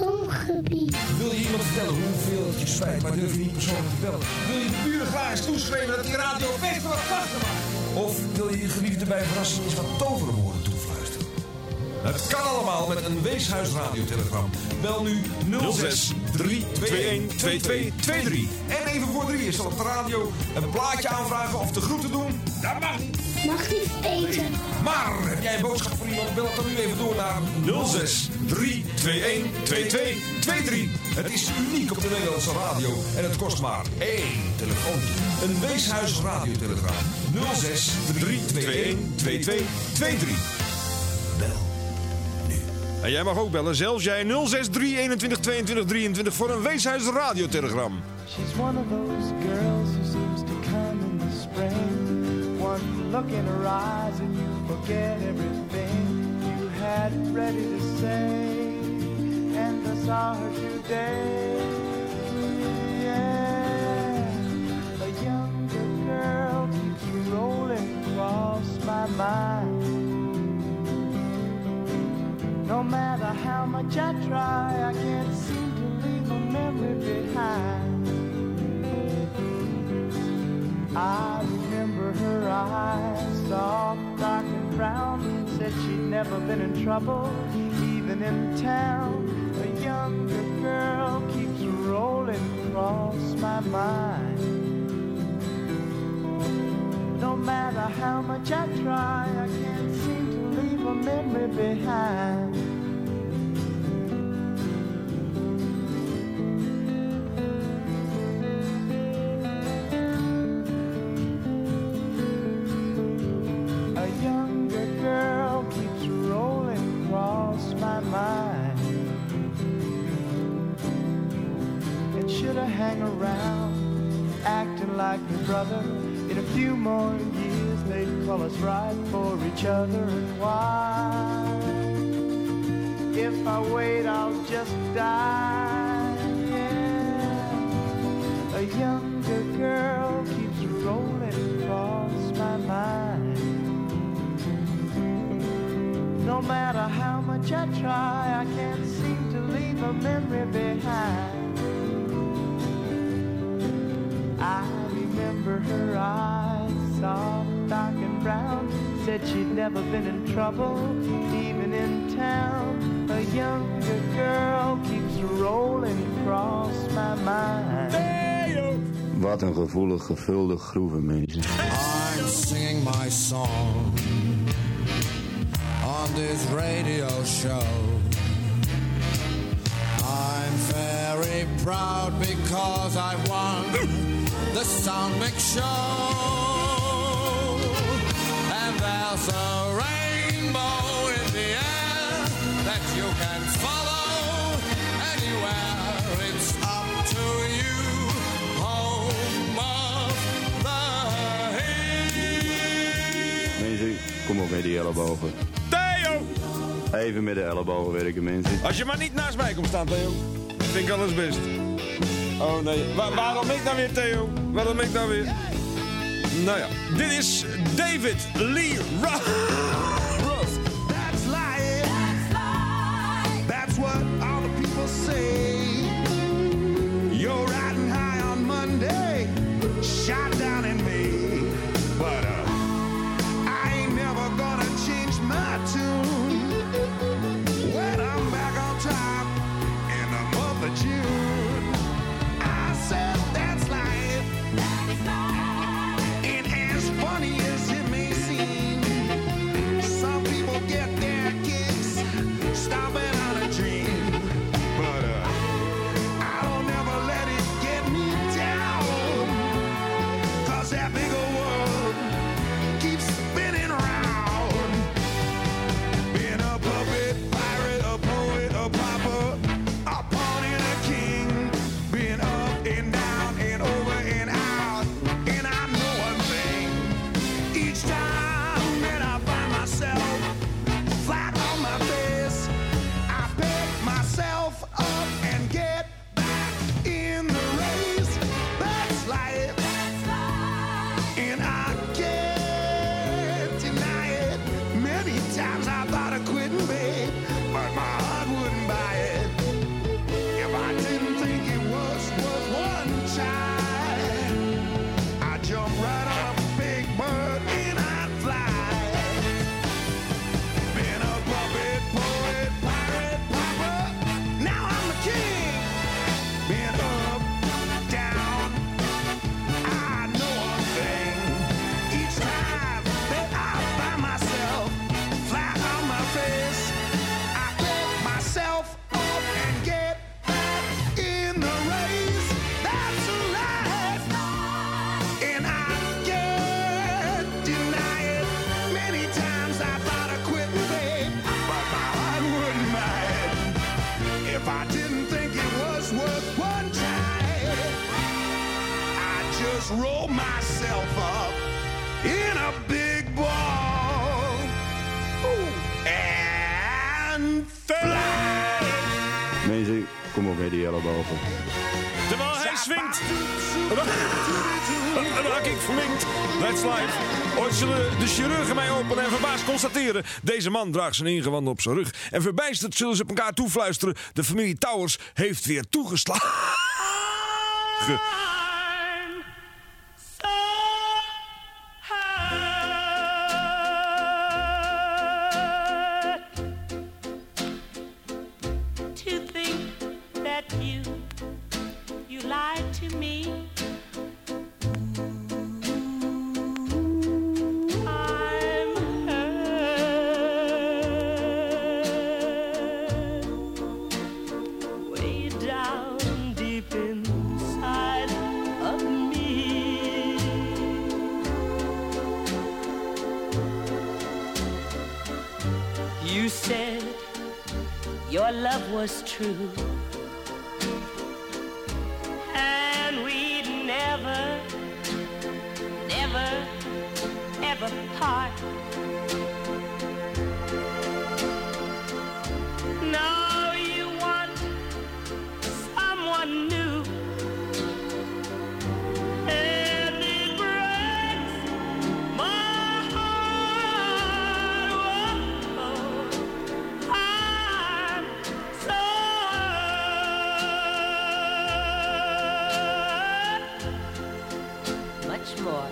Wil je iemand vertellen hoeveel het je spijt, maar durf je niet persoonlijk te bellen? Wil je de buren graag eens toeschrijven dat die radio best wat zachter maakt? Of wil je je geliefde bij verrassing eens wat toverwoorden toefluisteren? Het kan allemaal met een Weeshuis radiotelegram. Bel nu 06 321 2223. En even voor 3 is al op de radio een plaatje aanvragen of de groeten doen. Dat mag niet. Mag niet eten. Maar heb jij een boodschap voor iemand? Bel het dan nu even door naar 06 321 2223. Het is uniek op de Nederlandse radio en het kost maar 1 telefoon. Een Weeshuis radiotelegram. 06 321 2223. Bel nu. En jij mag ook bellen, zelfs jij 06 321 22 23 voor een Weeshuis radiotelegram. She's one of those girls who seems to come in the spring. One look in her eyes and you forget everything you had ready to say. And I saw her today. Yeah, a younger girl keeps rolling across my mind. No matter how much I try, I can't see I remember her eyes, soft, dark and brown. Said she'd never been in trouble, even in town. A younger girl keeps rolling across my mind. No matter how much I try, I can't seem to leave a memory behind. A younger girl keeps rolling across my mind. And should I hang around, acting like your brother? In a few more years they'd call us right for each other. And why? If I wait I'll just die. Yeah. A younger girl keeps rolling across my mind. No matter how much I try, I can't seem to leave a memory behind. I remember her eyes, soft, dark and brown. Said she'd never been in trouble, even in town. A younger girl keeps rolling across my mind. Wat een gevoelig gevulde groeve, mensen. I'm singing my song on this radio show. I'm very proud because I won the Sound Mix Show. And there's a rainbow in the air that you can follow anywhere. It's up to you, home of the hill. Mensen, kom op met die ellebogen. Theo! Even met de ellebogen werken, mensen. Als je maar niet naast mij komt staan, Theo. Vind ik alles best. Oh nee, waarom ik nou weer, Theo? Waarom ik nou weer? Nou ja, dit is David Lee Roth. That's life. That's what all the people say. You're riding high on Monday, shot down in May. But I ain't never gonna change my tune when I'm back on top in the month of June. I said that's life. It as funny as it may seem. Some people get their kicks stomping on a dream. But I don't ever let it get me down. 'Cause that big old world keeps spinning around. Being a puppet, pirate, a poet, a pauper, a pawn and a king. Being up and down and over and out. And I know one thing. Each time that I find myself flat on my face, I pick myself up and get back in the race. That's life. And I can't deny it. Many times I thought of quitting, babe, but my heart wouldn't buy it. If I didn't think it was worth one try, I'd jump right on a big bird and I'd fly. Been a puppet, poet, pirate, pauper, now I'm the king. Been up, down, I know one thing. Each time that I find myself flat on my face, I pick myself up and get back in the race. That's life, and I can't deny it. Many times I thought of quitting, babe, but my heart wouldn't buy it. If I didn't think it was worth one try, I'd just roll myself up in a big ball and fly. Mensen, kom op met die ellebogen. Terwijl hij swingt, raak ik verminkt. That's life. Ooit zullen de chirurgen mij openen en verbaasd constateren: deze man draagt zijn ingewanden op zijn rug. En verbijsterd zullen ze op elkaar toefluisteren: de familie Towers heeft weer toegeslagen. lied to me. I'm hurt way down deep inside of me. You said your love was true, and we'd never, never, ever part. Now you want someone new, and it breaks my heart. Whoa, I'm so hurt. Much more,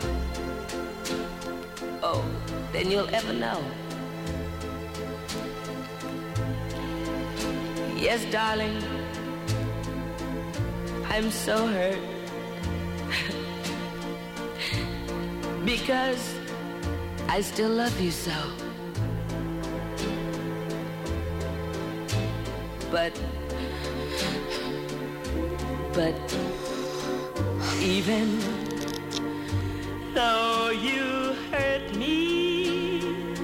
oh, than you'll ever know. Yes, darling, I'm so hurt because I still love you so. But even though you hurt me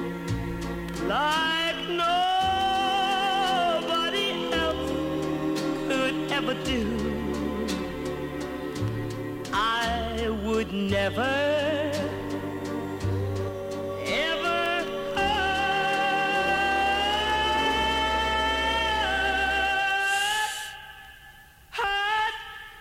like nobody else could ever do, I would never, ever hurt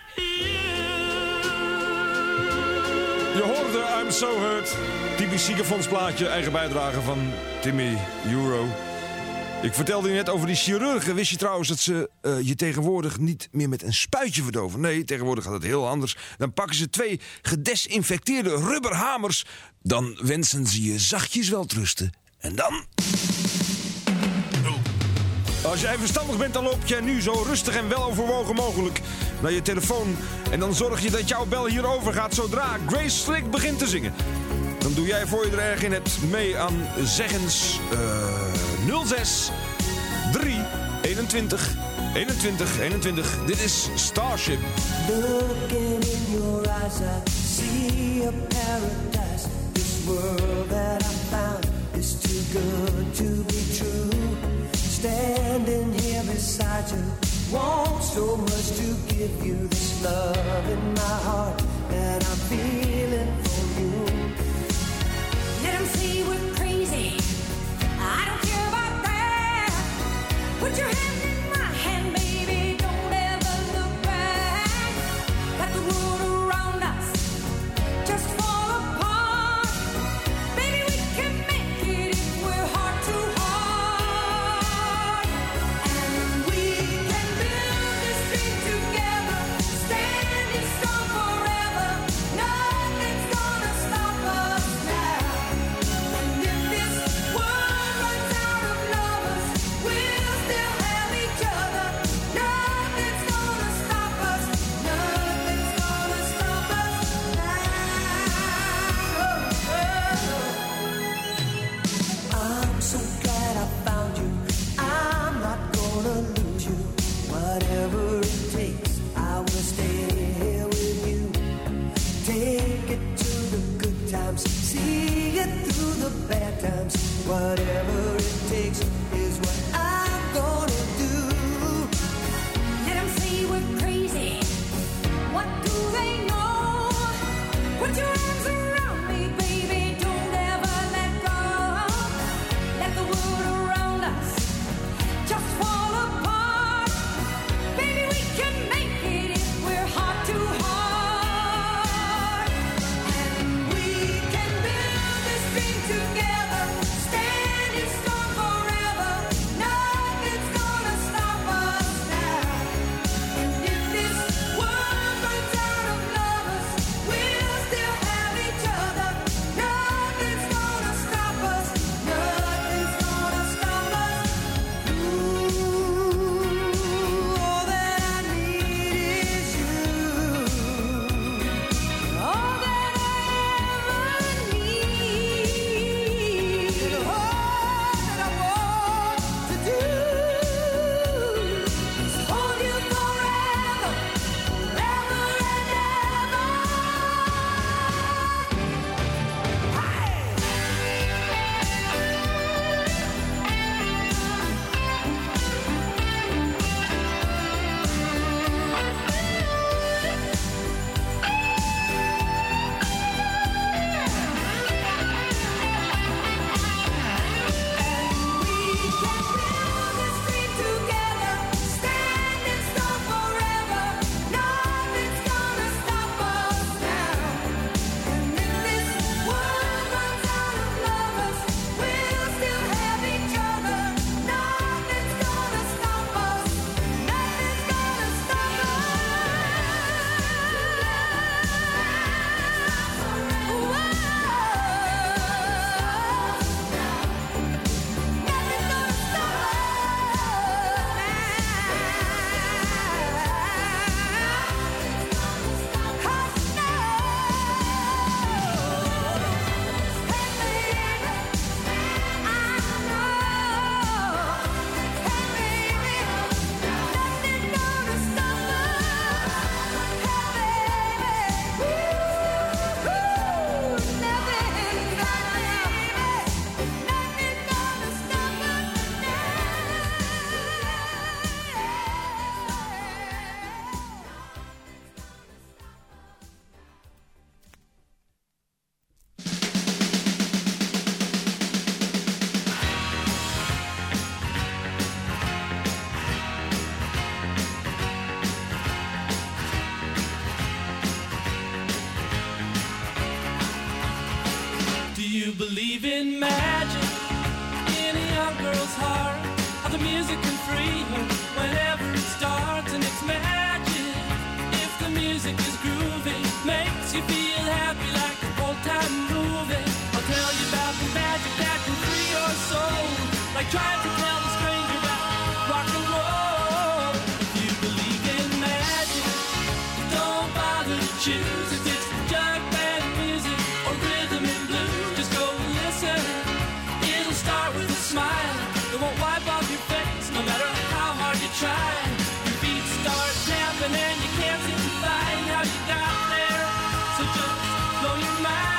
Je hoorde I'm So Hurt. Typisch ziekenfondsplaatje, eigen bijdrage van Timmy Euro. Ik vertelde je net over die chirurgen. Wist je trouwens dat ze je tegenwoordig niet meer met een spuitje verdoven? Nee, tegenwoordig gaat het heel anders. Dan pakken ze 2 gedesinfecteerde rubberhamers. Dan wensen ze je zachtjes welterusten. En dan... Als jij verstandig bent, dan loop jij nu zo rustig en weloverwogen mogelijk naar je telefoon. En dan zorg je dat jouw bel hierover gaat zodra Grace Slick begint te zingen. Dan doe jij, voor je er erg in hebt, mee aan zeggens 06 3 21 21 21. Dit is Starship. Looking in your eyes, I see a paradise. This world that I found is too good to be true. Standing here beside you, want so much to give you this love in my heart that I'm feeling for you. Let 'em say we're crazy, I don't care about that. Put your hand in my hand, baby, don't ever look back. Let the world around us just fall apart. Baby, we can make it if we're heart to heart. And we can build this dream together, standing strong forever. No believe in magic in a young girl's heart, how the music can free her whenever it starts, and it's magic if the music is groovy, makes you feel happy like an old-time movie. I'll tell you about the magic that can free your soul, like trying to tell a stranger about rock and roll. If you believe in magic, don't bother to choose if it's jug band music or rhythm and blues. Just go listen. It'll start with a smile. It won't wipe off your face, no matter how hard you try. Your feet start tapping and you can't seem to find how you got there. So just blow your mind.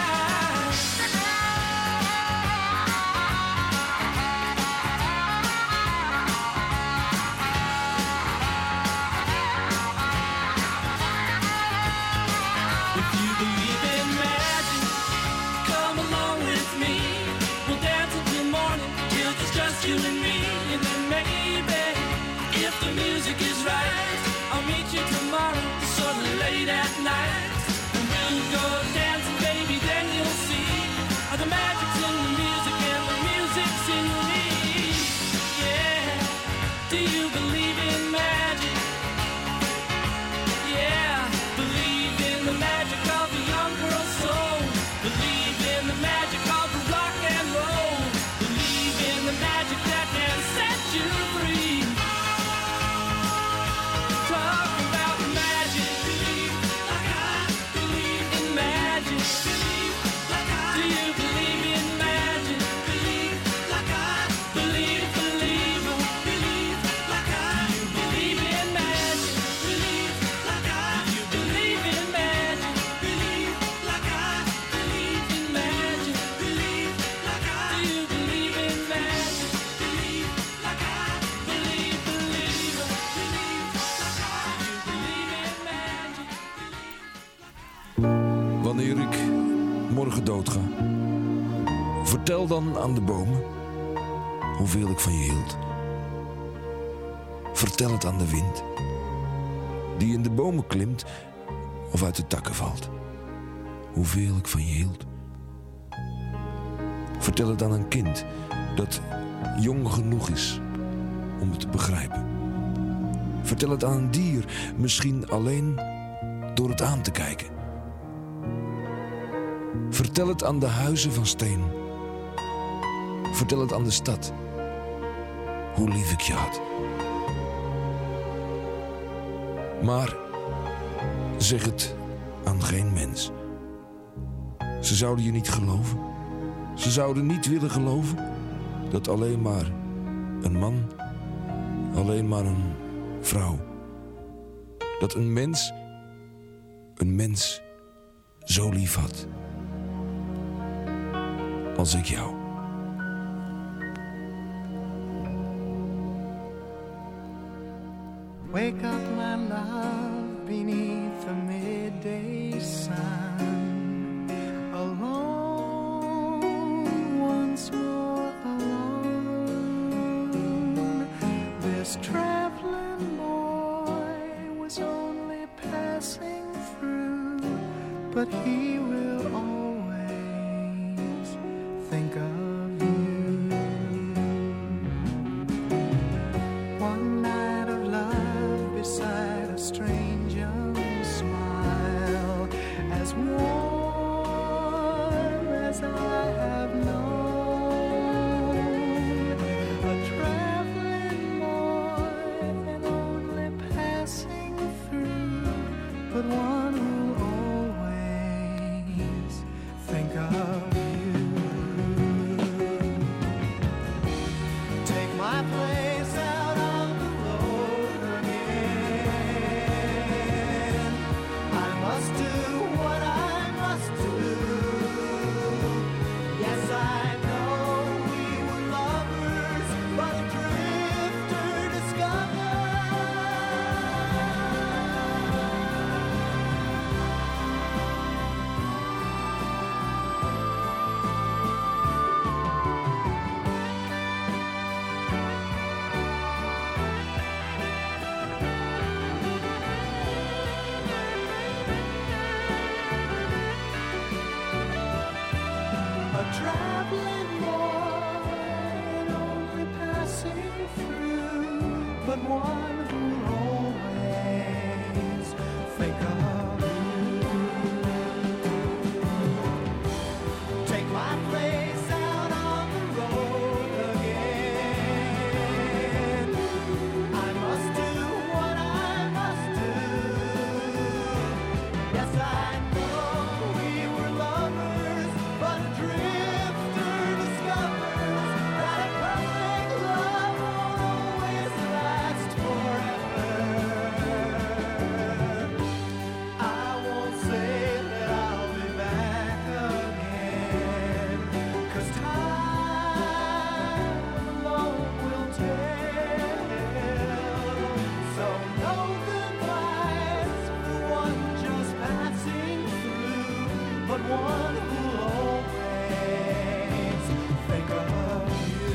If you believe in magic, come along with me. We'll dance until morning, till it's just you and me. And then maybe, if the music is right, I'll meet you tomorrow, sort of late at night. And we'll go dancing, baby, then you'll see how the magic's in the music and the music's in me. Yeah, do you believe in magic? Yeah, believe in the magic of a young girl's soul. Believe in the magic of rock and roll. Believe in the magic that can set you free. Talk about magic. Believe like I believe in magic. Believe like I do you believe in magic? Believe like I believe, believer. Believe like I do you believe in magic? Believe like I do you believe in magic? Believe like I believe in magic. Believe like I do you believe in magic? Believe like I believe, believer. Believe like I do you believe in magic? Wanneer ik morgen doodga, vertel dan aan de bomen hoeveel ik van je hield. Vertel het aan de wind, die in de bomen klimt of uit de takken valt. Hoeveel ik van je hield. Vertel het aan een kind dat jong genoeg is om het te begrijpen. Vertel het aan een dier, misschien alleen door het aan te kijken. Vertel het aan de huizen van steen. Vertel het aan de stad, hoe lief ik je had. Maar zeg het aan geen mens. Ze zouden je niet geloven. Ze zouden niet willen geloven dat alleen maar een man, alleen maar een vrouw, dat een mens zo lief had als ik jou. Wake up, my love, beneath the midday sun. Alone, once more alone. This traveling boy was only passing through, but he will always think of you. One night of love beside a strange young smile, as warm as I have known. A traveling boy and only passing through, but one who always one who'll always think of you.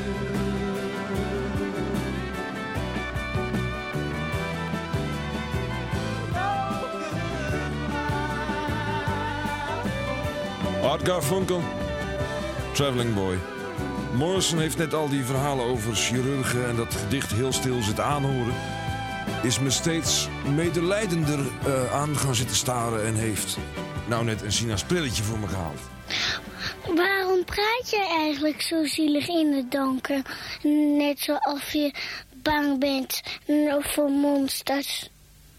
Art Garfunkel, Traveling Boy. Morrison heeft net al die verhalen over chirurgen en dat gedicht heel stil zitten aanhoren. Is me steeds medelijdender aan gaan zitten staren en heeft nou net een sinaasappelletje voor me gehaald. Waarom praat jij eigenlijk zo zielig in het donker? Net zoals je bang bent voor monsters.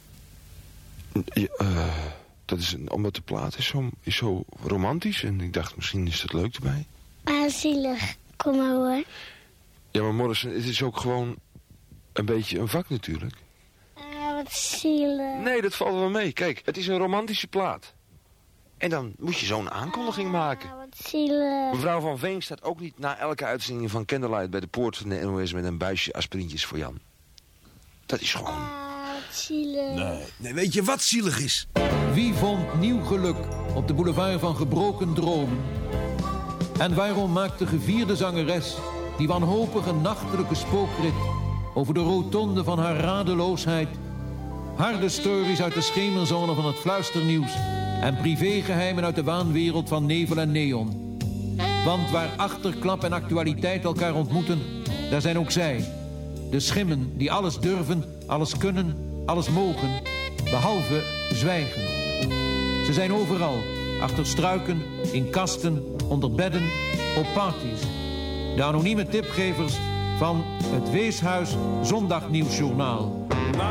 Dat is omdat de plaat is zo romantisch en ik dacht misschien is dat leuk erbij. Zielig. Kom maar hoor. Ja, maar Morrison, het is ook gewoon een beetje een vak natuurlijk. Wat zielig. Nee, dat valt wel mee. Kijk, het is een romantische plaat. En dan moet je zo'n aankondiging maken. Wat zielig. Mevrouw Van Veen staat ook niet na elke uitzending van Candlelight bij de poort van de NOS met een buisje aspirintjes voor Jan. Dat is gewoon... Wat zielig. Nee, weet je wat zielig is? Wie vond nieuw geluk op de boulevard van gebroken dromen? En waarom maakt de gevierde zangeres die wanhopige nachtelijke spookrit over de rotonde van haar radeloosheid, harde stories uit de schemerzone van het fluisternieuws en privégeheimen uit de waanwereld van nevel en neon? Want waar achterklap en actualiteit elkaar ontmoeten, daar zijn ook zij. De schimmen die alles durven, alles kunnen, alles mogen, behalve zwijgen. Ze zijn overal, achter struiken, in kasten, onder bedden, op parties. De anonieme tipgevers van het Weeshuis Zondagnieuwsjournaal.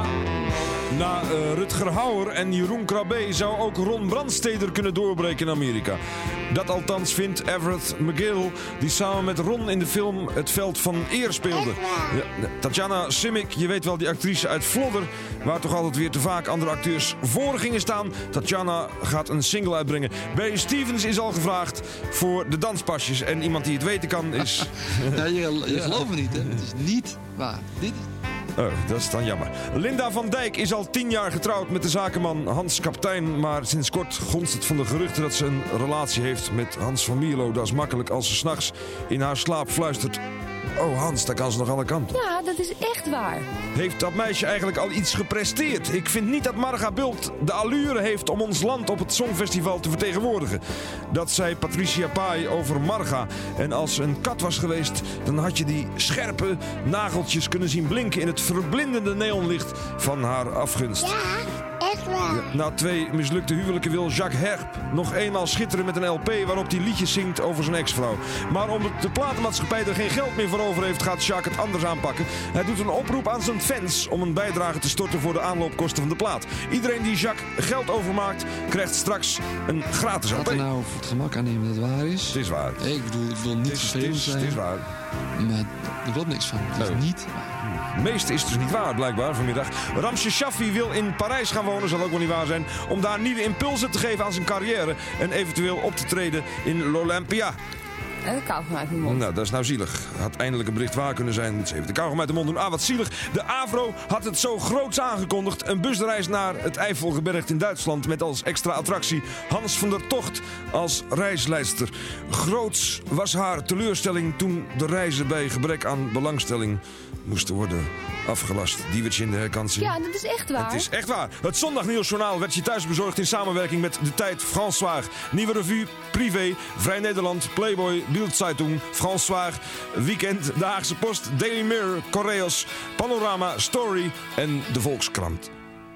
Na Rutger Hauer en Jeroen Krabbe zou ook Ron Brandsteder kunnen doorbreken in Amerika. Dat althans vindt Everett McGill, die samen met Ron in de film Het Veld van Eer speelde. Ja, Tatjana Simic, je weet wel, die actrice uit Vlodder, waar toch altijd weer te vaak andere acteurs voor gingen staan. Tatjana gaat een single uitbrengen. Barry Stevens is al gevraagd voor de danspasjes. En iemand die het weten kan is... Ja, je gelooft me niet, hè? Het is niet waar. Dit is... Oh, dat is dan jammer. Linda van Dijk is al 10 jaar getrouwd met de zakenman Hans Kaptein. Maar sinds kort gonst het van de geruchten dat ze een relatie heeft met Hans van Mierlo. Dat is makkelijk als ze 's nachts in haar slaap fluistert. Oh Hans, daar kan ze nog alle kanten. Ja, dat is echt waar. Heeft dat meisje eigenlijk al iets gepresteerd? Ik vind niet dat Marga Bult de allure heeft om ons land op het Songfestival te vertegenwoordigen. Dat zei Patricia Pai over Marga. En als ze een kat was geweest, dan had je die scherpe nageltjes kunnen zien blinken in het verblindende neonlicht van haar afgunst. Ja, echt waar. Ja, na 2 mislukte huwelijken wil Jacques Herp nog eenmaal schitteren met een LP waarop hij liedjes zingt over zijn ex-vrouw. Maar omdat de platenmaatschappij er geen geld meer voor over heeft, gaat Jacques het anders aanpakken. Hij doet een oproep aan zijn fans om een bijdrage te storten voor de aanloopkosten van de plaat. Iedereen die Jacques geld overmaakt, krijgt straks een gratis LP. Laten we nou voor het gemak aannemen dat het waar is. Het is waar. Ik bedoel, ik wil niet vervelend zijn. Het is waar. Maar er klopt niks van. Het is niet waar. Het meeste is dus niet waar, blijkbaar, vanmiddag. Ramses Shaffi wil in Parijs gaan wonen, zal ook wel niet waar zijn, om daar nieuwe impulsen te geven aan zijn carrière en eventueel op te treden in l'Olympia. De kauwgom uit mijn mond. Nou, dat is nou zielig. Had eindelijk een bericht waar kunnen zijn. Ze heeft de kauwgom uit de mond doen. Ah, wat zielig. De AVRO had het zo groots aangekondigd. Een busreis naar het Eifelgebergte in Duitsland met als extra attractie Hans van der Tocht als reisleidster. Groots was haar teleurstelling toen de reizen bij gebrek aan belangstelling moesten worden afgelast. Diewertje in de herkansing. Ja, dat is echt waar. Het is echt waar. Het Zondagnieuwsjournaal werd je thuis bezorgd in samenwerking met De Tijd, François, Nieuwe Revue, Privé, Vrij Nederland, Playboy, Bildzeitung, François, Weekend, De Haagse Post, Daily Mirror, Correos, Panorama, Story en De Volkskrant.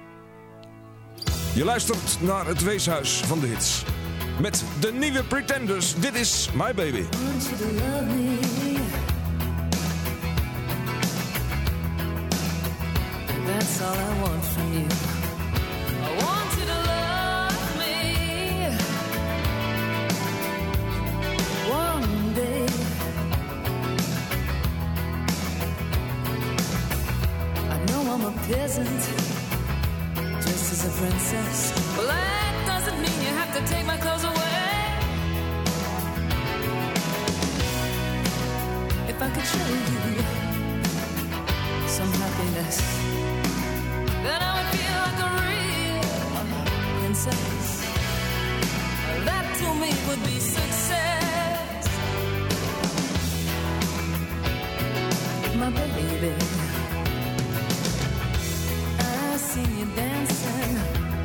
Je luistert naar het Weeshuis van de hits. Met de nieuwe Pretenders. Dit is My Baby. That's all I want from you. I want you to love me one day. I know I'm a peasant, just as a princess. Well, that doesn't mean you have to take my clothes away. If I could show you some happiness, then I would feel like a real princess. that to me would be success. My baby, I see you dancing.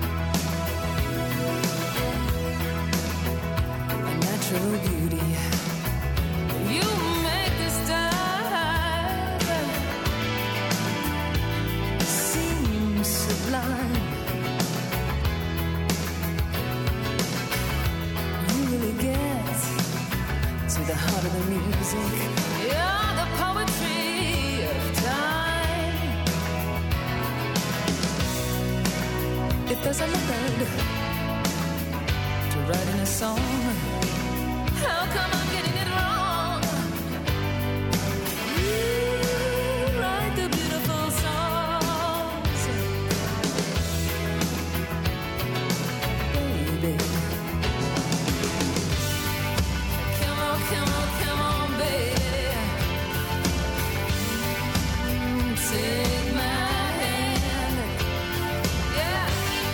A natural beauty. You make this dive seem sublime. You really get to the heart of the music. You're the poetry of time. If there's a method to writing a song, how come I'm getting it wrong? You write the beautiful songs, baby. Come on, come on, come on, baby. Take my hand, yeah.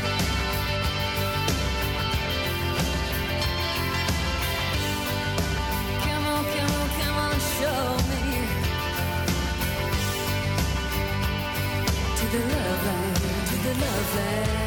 Come on, come on, come on, show me to the love land, to the love land.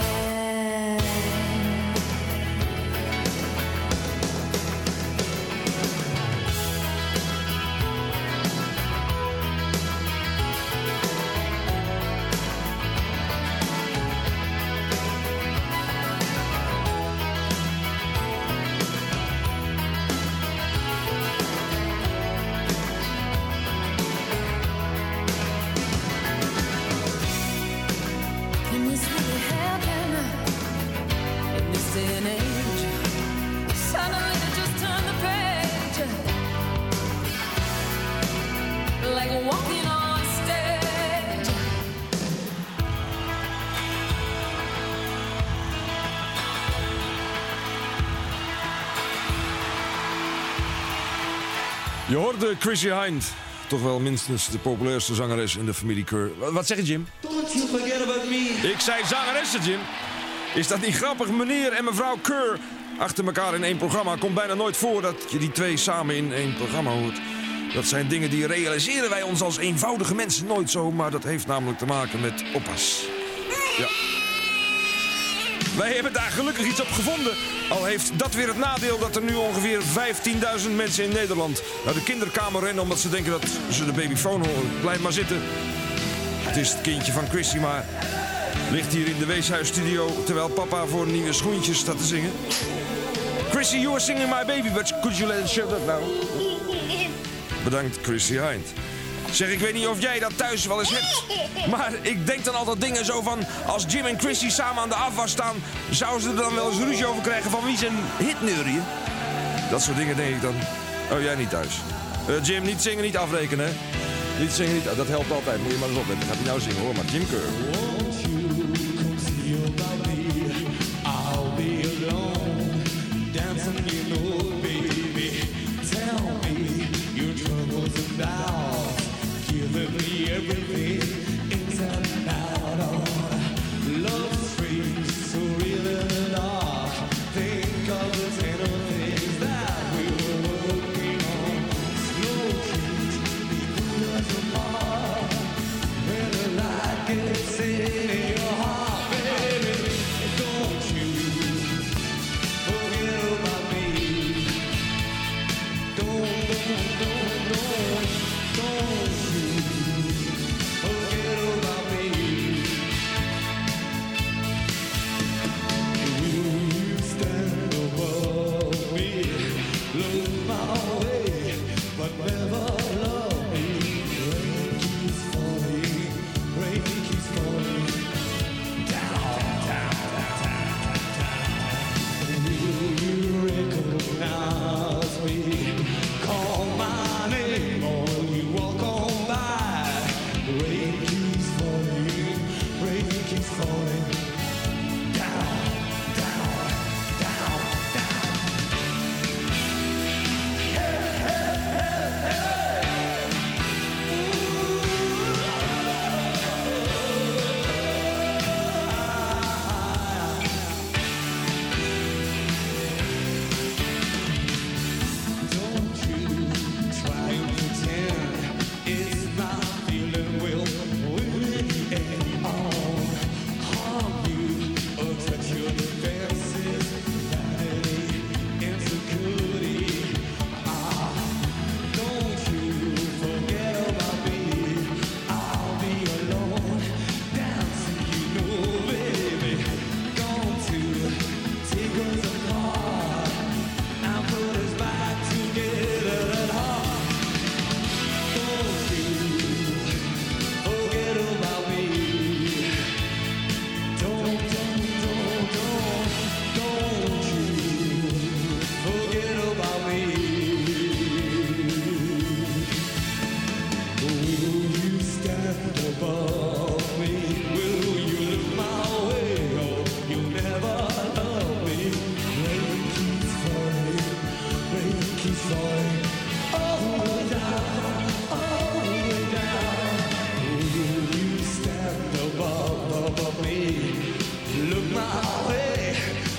Can this really happen in this day and age? Suddenly they just turn the page, like walking on stage. Je hoorde Chrissy Hind. Toch wel minstens de populairste zangeres in de familie Kerr. Wat zeg je, Jim? Don't you forget about me. Ik zei zangeressen, Jim. Is dat niet grappig? Meneer en mevrouw Kerr achter elkaar in één programma. Komt bijna nooit voor dat je die twee samen in één programma hoort. Dat zijn dingen die realiseren wij ons als eenvoudige mensen nooit zo. Maar dat heeft namelijk te maken met oppas. Ja. Wij hebben daar gelukkig iets op gevonden. Al heeft dat weer het nadeel dat er nu ongeveer 15.000 mensen in Nederland naar de kinderkamer rennen omdat ze denken dat ze de babyfoon horen. Blijf maar zitten. Het is het kindje van Chrissy, maar ligt hier in de weeshuisstudio terwijl papa voor nieuwe schoentjes staat te zingen. Chrissy, you were singing my baby, but could you let it show that now? Bedankt, Chrissy Hind. Zeg, ik weet niet of jij dat thuis wel eens hebt, maar ik denk dan altijd dingen zo van, als Jim en Chrissy samen aan de afwas staan, zouden ze er dan wel eens ruzie over krijgen van wie zijn hitneurieën? Dat soort dingen denk ik dan. Oh, jij niet thuis. Jim, niet zingen, niet afrekenen, hè? Niet zingen, niet... dat helpt altijd. Moet je maar eens opletten. Gaat hij nou zingen, hoor. Maar Jim Kerr. Won't you conceal about me? I'll be alone, dancing, you know, baby. Tell me your troubles and doubts, giving me everything inside and out on. Love streams so real in the dark. Think of the tender things that we were working on. Slow trees, they pull us apart. When the light gets in.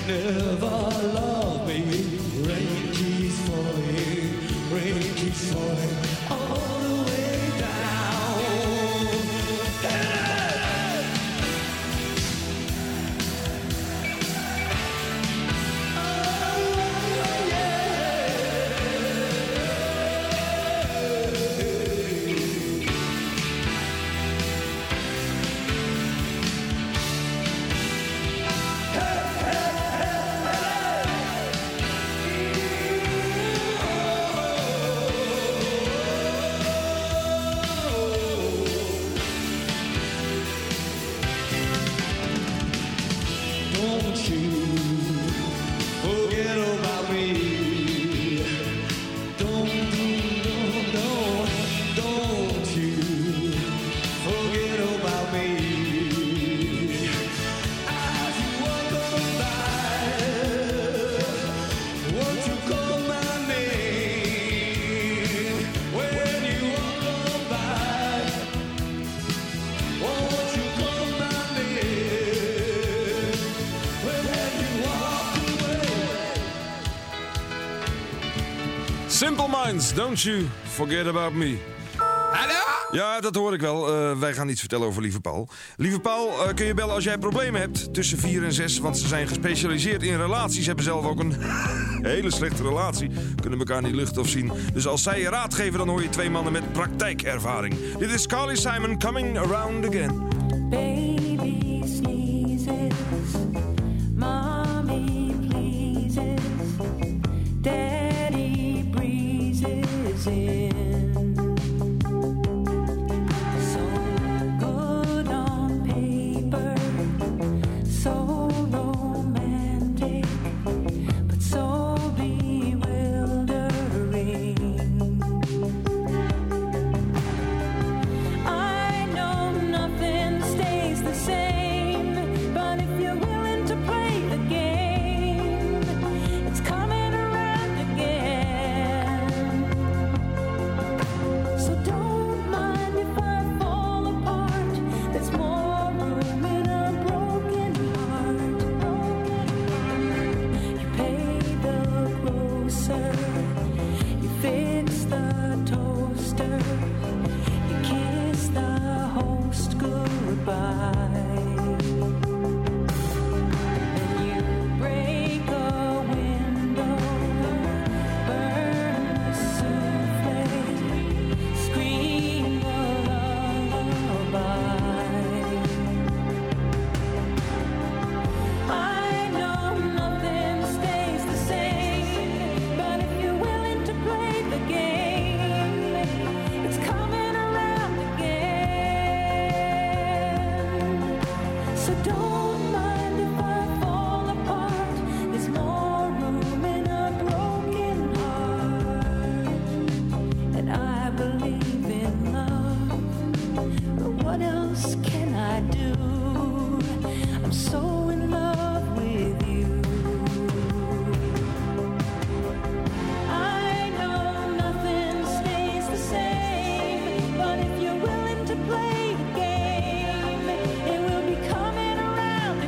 never loved me. Rain keeps falling, rain keeps falling all the way down. Hey! Oh, don't you forget about me. Don't you forget about me. As you walk on by, won't you call my name? When you walk on by, won't you call my name? When you walk away. Simple Minds, don't you forget about me. Hallo? Ja, dat hoor ik wel. Wij gaan iets vertellen over Lieve Paul. Lieve Paul, kun je bellen als jij problemen hebt tussen 4 en 6, want ze zijn gespecialiseerd in relaties. Hebben zelf ook een hele slechte relatie. Kunnen elkaar niet luchten of zien. Dus als zij je raad geven, dan hoor je 2 mannen met praktijkervaring. Dit is Carly Simon, Coming Around Again. Baby sneezes, mommy pleases, daddy breezes in. So good on paper, so romantic, but so bewildering. I know nothing stays the same, but if you're willing to play the game, it's coming around again. So don't mind if I fall apart. There's more room in a broken heart. You pay the grocer, you fix the toaster, you kiss the host goodbye. And you break a window, burn the souffle, scream a lullaby. I know nothing stays the same, but if you're willing to play the game, it's coming around again. So don't mind if I fall apart. There's more room in a broken heart. And I believe in love, but what else can I do? I'm so in love with you. I know nothing stays the same, but if you're willing to play the game, it will be coming around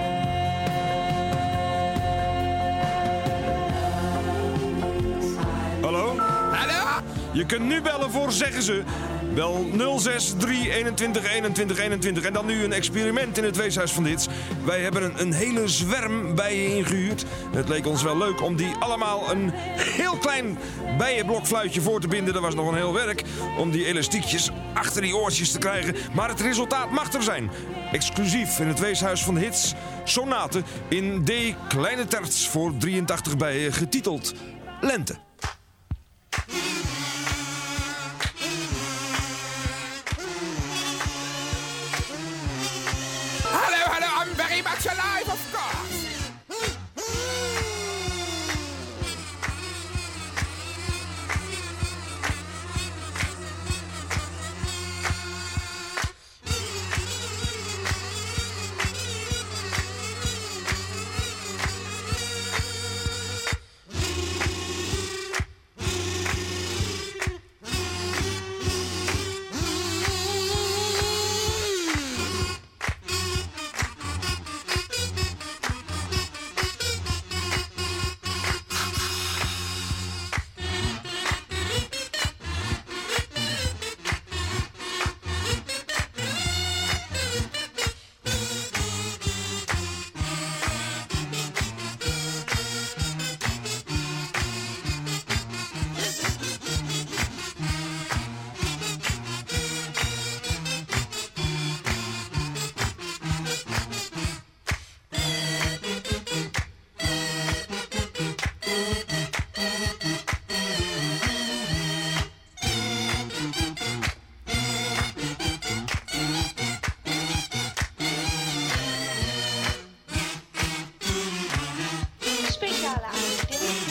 again. Hallo? Hallo? Je kunt nu bellen voor Zeggen Ze. Bel 06 3 21 21 21 en dan nu een experiment in het Weeshuis van de Hits. Wij hebben een hele zwerm bijen ingehuurd. Het leek ons wel leuk om die allemaal een heel klein bijenblokfluitje voor te binden. Dat was nog een heel werk om die elastiekjes achter die oortjes te krijgen. Maar het resultaat mag er zijn. Exclusief in het Weeshuis van de Hits. Sonate in D kleine terts voor 83 bijen getiteld Lente. Hello, I'm very much alive, of course. Scala.